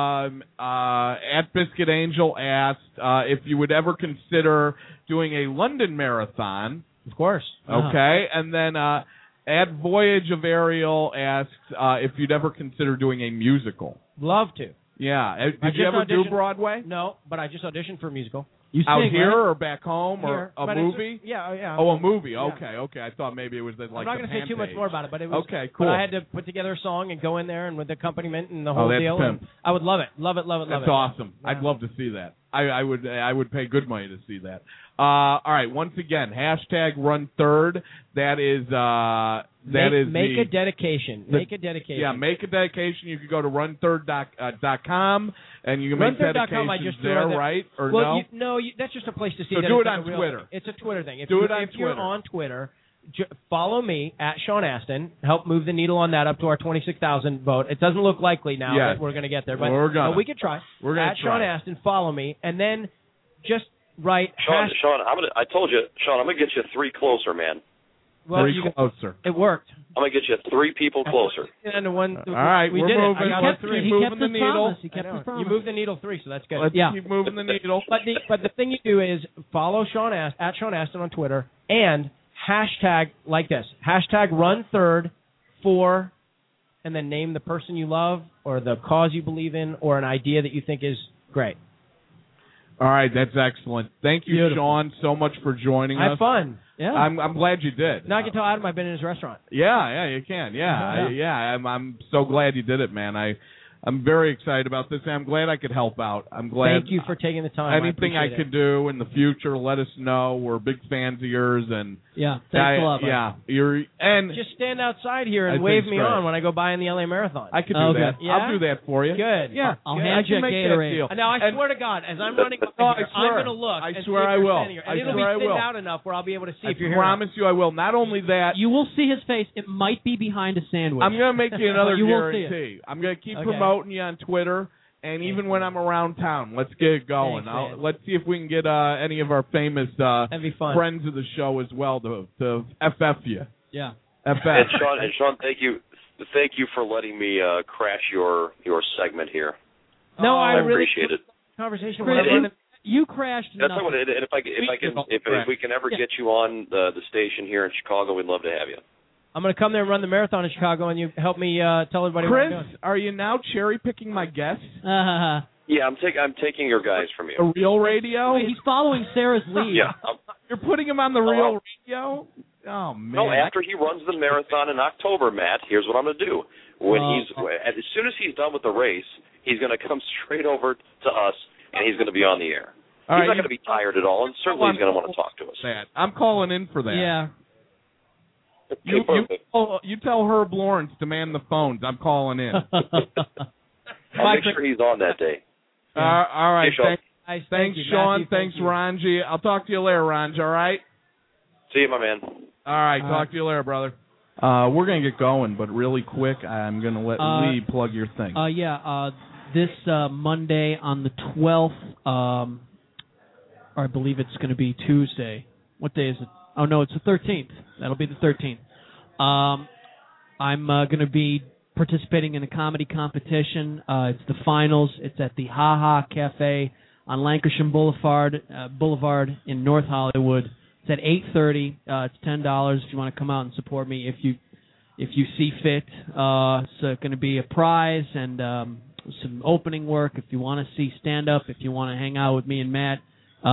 [SPEAKER 1] at Biscuit Angel asked if you would ever consider doing a London marathon.
[SPEAKER 5] Of course.
[SPEAKER 1] Okay, and then at Voyage of Ariel asked if you'd ever consider doing a musical.
[SPEAKER 5] Love to.
[SPEAKER 1] Yeah. Did you ever do Broadway?
[SPEAKER 5] No, but I just auditioned for a musical.
[SPEAKER 2] You
[SPEAKER 1] out
[SPEAKER 2] sing,
[SPEAKER 1] here
[SPEAKER 2] right?
[SPEAKER 1] or back home or a movie?
[SPEAKER 5] Yeah.
[SPEAKER 1] Oh, a movie.
[SPEAKER 5] Yeah.
[SPEAKER 1] Okay. I thought maybe it was like
[SPEAKER 5] I'm not going to say too much more about it, but it was
[SPEAKER 1] okay. Cool.
[SPEAKER 5] But I had to put together a song and go in there and with the accompaniment and the whole deal.
[SPEAKER 1] Pimp.
[SPEAKER 5] I would love it.
[SPEAKER 1] That's awesome. Yeah. I'd love to see that. I would pay good money to see that. All right. Once again, hashtag Run Third. That is
[SPEAKER 5] make a dedication. Make a dedication.
[SPEAKER 1] Yeah, make a dedication. You can go to runthird.com and you can make dedications there, right? Or no?
[SPEAKER 5] That's just a place to see.
[SPEAKER 1] So
[SPEAKER 5] that
[SPEAKER 1] do it on Twitter.
[SPEAKER 5] It's a Twitter thing. If you're on Twitter, follow me at Sean Astin. Help move the needle on that up to our 26,000 vote. It doesn't look likely now that we're going to get there, but we could try.
[SPEAKER 1] We're going to try.
[SPEAKER 5] Sean Astin, follow me, and then just write.
[SPEAKER 4] Sean, I told you, Sean, I'm going to get you 3 closer, man.
[SPEAKER 5] Well,
[SPEAKER 1] closer.
[SPEAKER 5] It worked.
[SPEAKER 4] I'm going to get you 3 people closer.
[SPEAKER 5] And one,
[SPEAKER 1] all right,
[SPEAKER 5] we
[SPEAKER 1] we're
[SPEAKER 5] did
[SPEAKER 1] moving.
[SPEAKER 5] it. I got 3.
[SPEAKER 2] He
[SPEAKER 1] moving the needle.
[SPEAKER 2] He kept his promise.
[SPEAKER 5] You moved the needle 3, so that's good.
[SPEAKER 1] Let's keep moving the needle.
[SPEAKER 5] But the thing you do is follow Sean at Sean Astin on Twitter and hashtag like this. Hashtag run third for, and then name the person you love or the cause you believe in or an idea that you think is great.
[SPEAKER 1] All right, that's excellent. Thank you,
[SPEAKER 5] Beautiful.
[SPEAKER 1] Sean, so much for joining us.
[SPEAKER 5] Have fun.
[SPEAKER 2] Yeah.
[SPEAKER 1] I'm glad you did.
[SPEAKER 5] Now I can tell Adam I've been in his restaurant.
[SPEAKER 1] Yeah, you can. Yeah. I'm so glad you did it, man. I'm very excited about this. I'm glad I could help out. I'm glad.
[SPEAKER 5] Thank you for taking the time.
[SPEAKER 1] Anything I could do in the future, let us know. We're big fans of yours, and
[SPEAKER 2] thanks a lot.
[SPEAKER 1] Yeah,
[SPEAKER 5] just stand outside here and
[SPEAKER 1] I
[SPEAKER 5] wave
[SPEAKER 1] think
[SPEAKER 5] me
[SPEAKER 1] it's great.
[SPEAKER 5] on when I go by in the LA Marathon.
[SPEAKER 1] I could do that.
[SPEAKER 5] Yeah?
[SPEAKER 1] I'll do that for you.
[SPEAKER 5] Good.
[SPEAKER 1] Yeah,
[SPEAKER 2] I'll hand you a Gatorade.
[SPEAKER 5] Now I swear to God, as I'm running up here, I'm going to look.
[SPEAKER 1] I
[SPEAKER 5] and
[SPEAKER 1] swear
[SPEAKER 5] see if
[SPEAKER 1] I
[SPEAKER 5] you're
[SPEAKER 1] will.
[SPEAKER 5] standing here.
[SPEAKER 1] I
[SPEAKER 5] And it'll
[SPEAKER 1] swear I
[SPEAKER 5] be thinned
[SPEAKER 1] will.
[SPEAKER 5] out enough where I'll be able to see if you're
[SPEAKER 1] I
[SPEAKER 5] here.
[SPEAKER 1] promise you I will. Not only that,
[SPEAKER 2] You will see his face. It might be behind a sandwich.
[SPEAKER 1] I'm going to make you another
[SPEAKER 2] You will see
[SPEAKER 1] guarantee. I'm going to keep
[SPEAKER 5] Okay.
[SPEAKER 1] promoting you on Twitter. And even when I'm around town, let's get it going.
[SPEAKER 5] Thanks, man.
[SPEAKER 1] Let's see if we can get any of our famous
[SPEAKER 5] That'd be fun.
[SPEAKER 1] friends of the show as well to FF you.
[SPEAKER 2] Yeah.
[SPEAKER 1] FF.
[SPEAKER 4] And Sean, thank you for letting me crash your segment here.
[SPEAKER 5] No, I really
[SPEAKER 4] appreciate it.
[SPEAKER 5] Conversation
[SPEAKER 2] Chris,
[SPEAKER 5] with everyone.
[SPEAKER 2] you crashed
[SPEAKER 4] That's
[SPEAKER 2] nothing.
[SPEAKER 4] what. And if we can ever get you on the station here in Chicago, we'd love to have you.
[SPEAKER 5] I'm going to come there and run the marathon in Chicago, and you help me tell everybody
[SPEAKER 1] Chris,
[SPEAKER 5] what I'm doing.
[SPEAKER 1] are you now cherry picking my guests?
[SPEAKER 4] Yeah, I'm taking your guys from you.
[SPEAKER 1] The Real Radio?
[SPEAKER 2] He's following Sarah's lead.
[SPEAKER 4] Yeah.
[SPEAKER 1] You're putting him on the Real Radio? Oh man.
[SPEAKER 4] No, after he runs the marathon in October, Matt, here's what I'm going to do. As soon as he's done with the race, he's going to come straight over to us, and he's going to be on the air. He's not going to be tired at all, and certainly he's going to want to talk to us.
[SPEAKER 1] I'm calling in for that.
[SPEAKER 2] Yeah.
[SPEAKER 1] You tell Herb Lawrence to man the phones. I'm calling in.
[SPEAKER 4] I'll make sure he's on that day.
[SPEAKER 1] All right.
[SPEAKER 4] Hey,
[SPEAKER 1] Thanks,
[SPEAKER 5] Thank you,
[SPEAKER 1] Sean.
[SPEAKER 5] Matthew.
[SPEAKER 1] Thanks, Ranji. I'll talk to you later, Ranji. All right?
[SPEAKER 4] See you, my man.
[SPEAKER 1] All right. Talk to you later, brother. We're going to get going, but really quick, I'm going to let Lee plug your thing.
[SPEAKER 2] This Monday on the 12th, or I believe it's going to be Tuesday. What day is it? Oh, no, it's the 13th. That'll be the 13th. I'm going to be participating in a comedy competition. It's the finals. It's at the Ha Ha Cafe on Lancashire Boulevard in North Hollywood. It's at 8:30. It's $10 if you want to come out and support me. If you see fit, it's going to be a prize and some opening work. If you want to see stand up, if you want to hang out with me and Matt,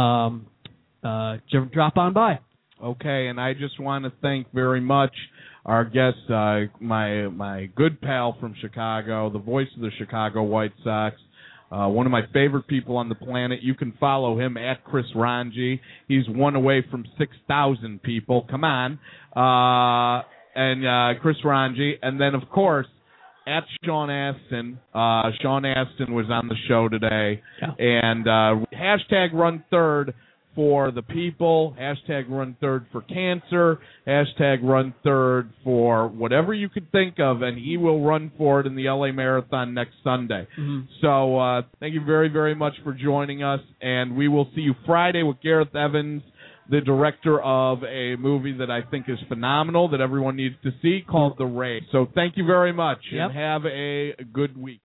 [SPEAKER 2] drop on by.
[SPEAKER 1] Okay, and I just want to thank very much our guest, my good pal from Chicago, the voice of the Chicago White Sox, one of my favorite people on the planet. You can follow him at Chris Ranji. He's one away from 6,000 people. Come on. And Chris Ranji. And then, of course, at Sean Astin. Sean Astin was on the show today.
[SPEAKER 2] Yeah.
[SPEAKER 1] And hashtag Run Third for the people, hashtag Run Third for cancer, hashtag Run Third for whatever you could think of, and he will run for it in the LA Marathon next Sunday.
[SPEAKER 2] Mm-hmm.
[SPEAKER 1] So thank you very, very much for joining us, and we will see you Friday with Gareth Evans, the director of a movie that I think is phenomenal that everyone needs to see called The Raid. So thank you very much, and have a good week.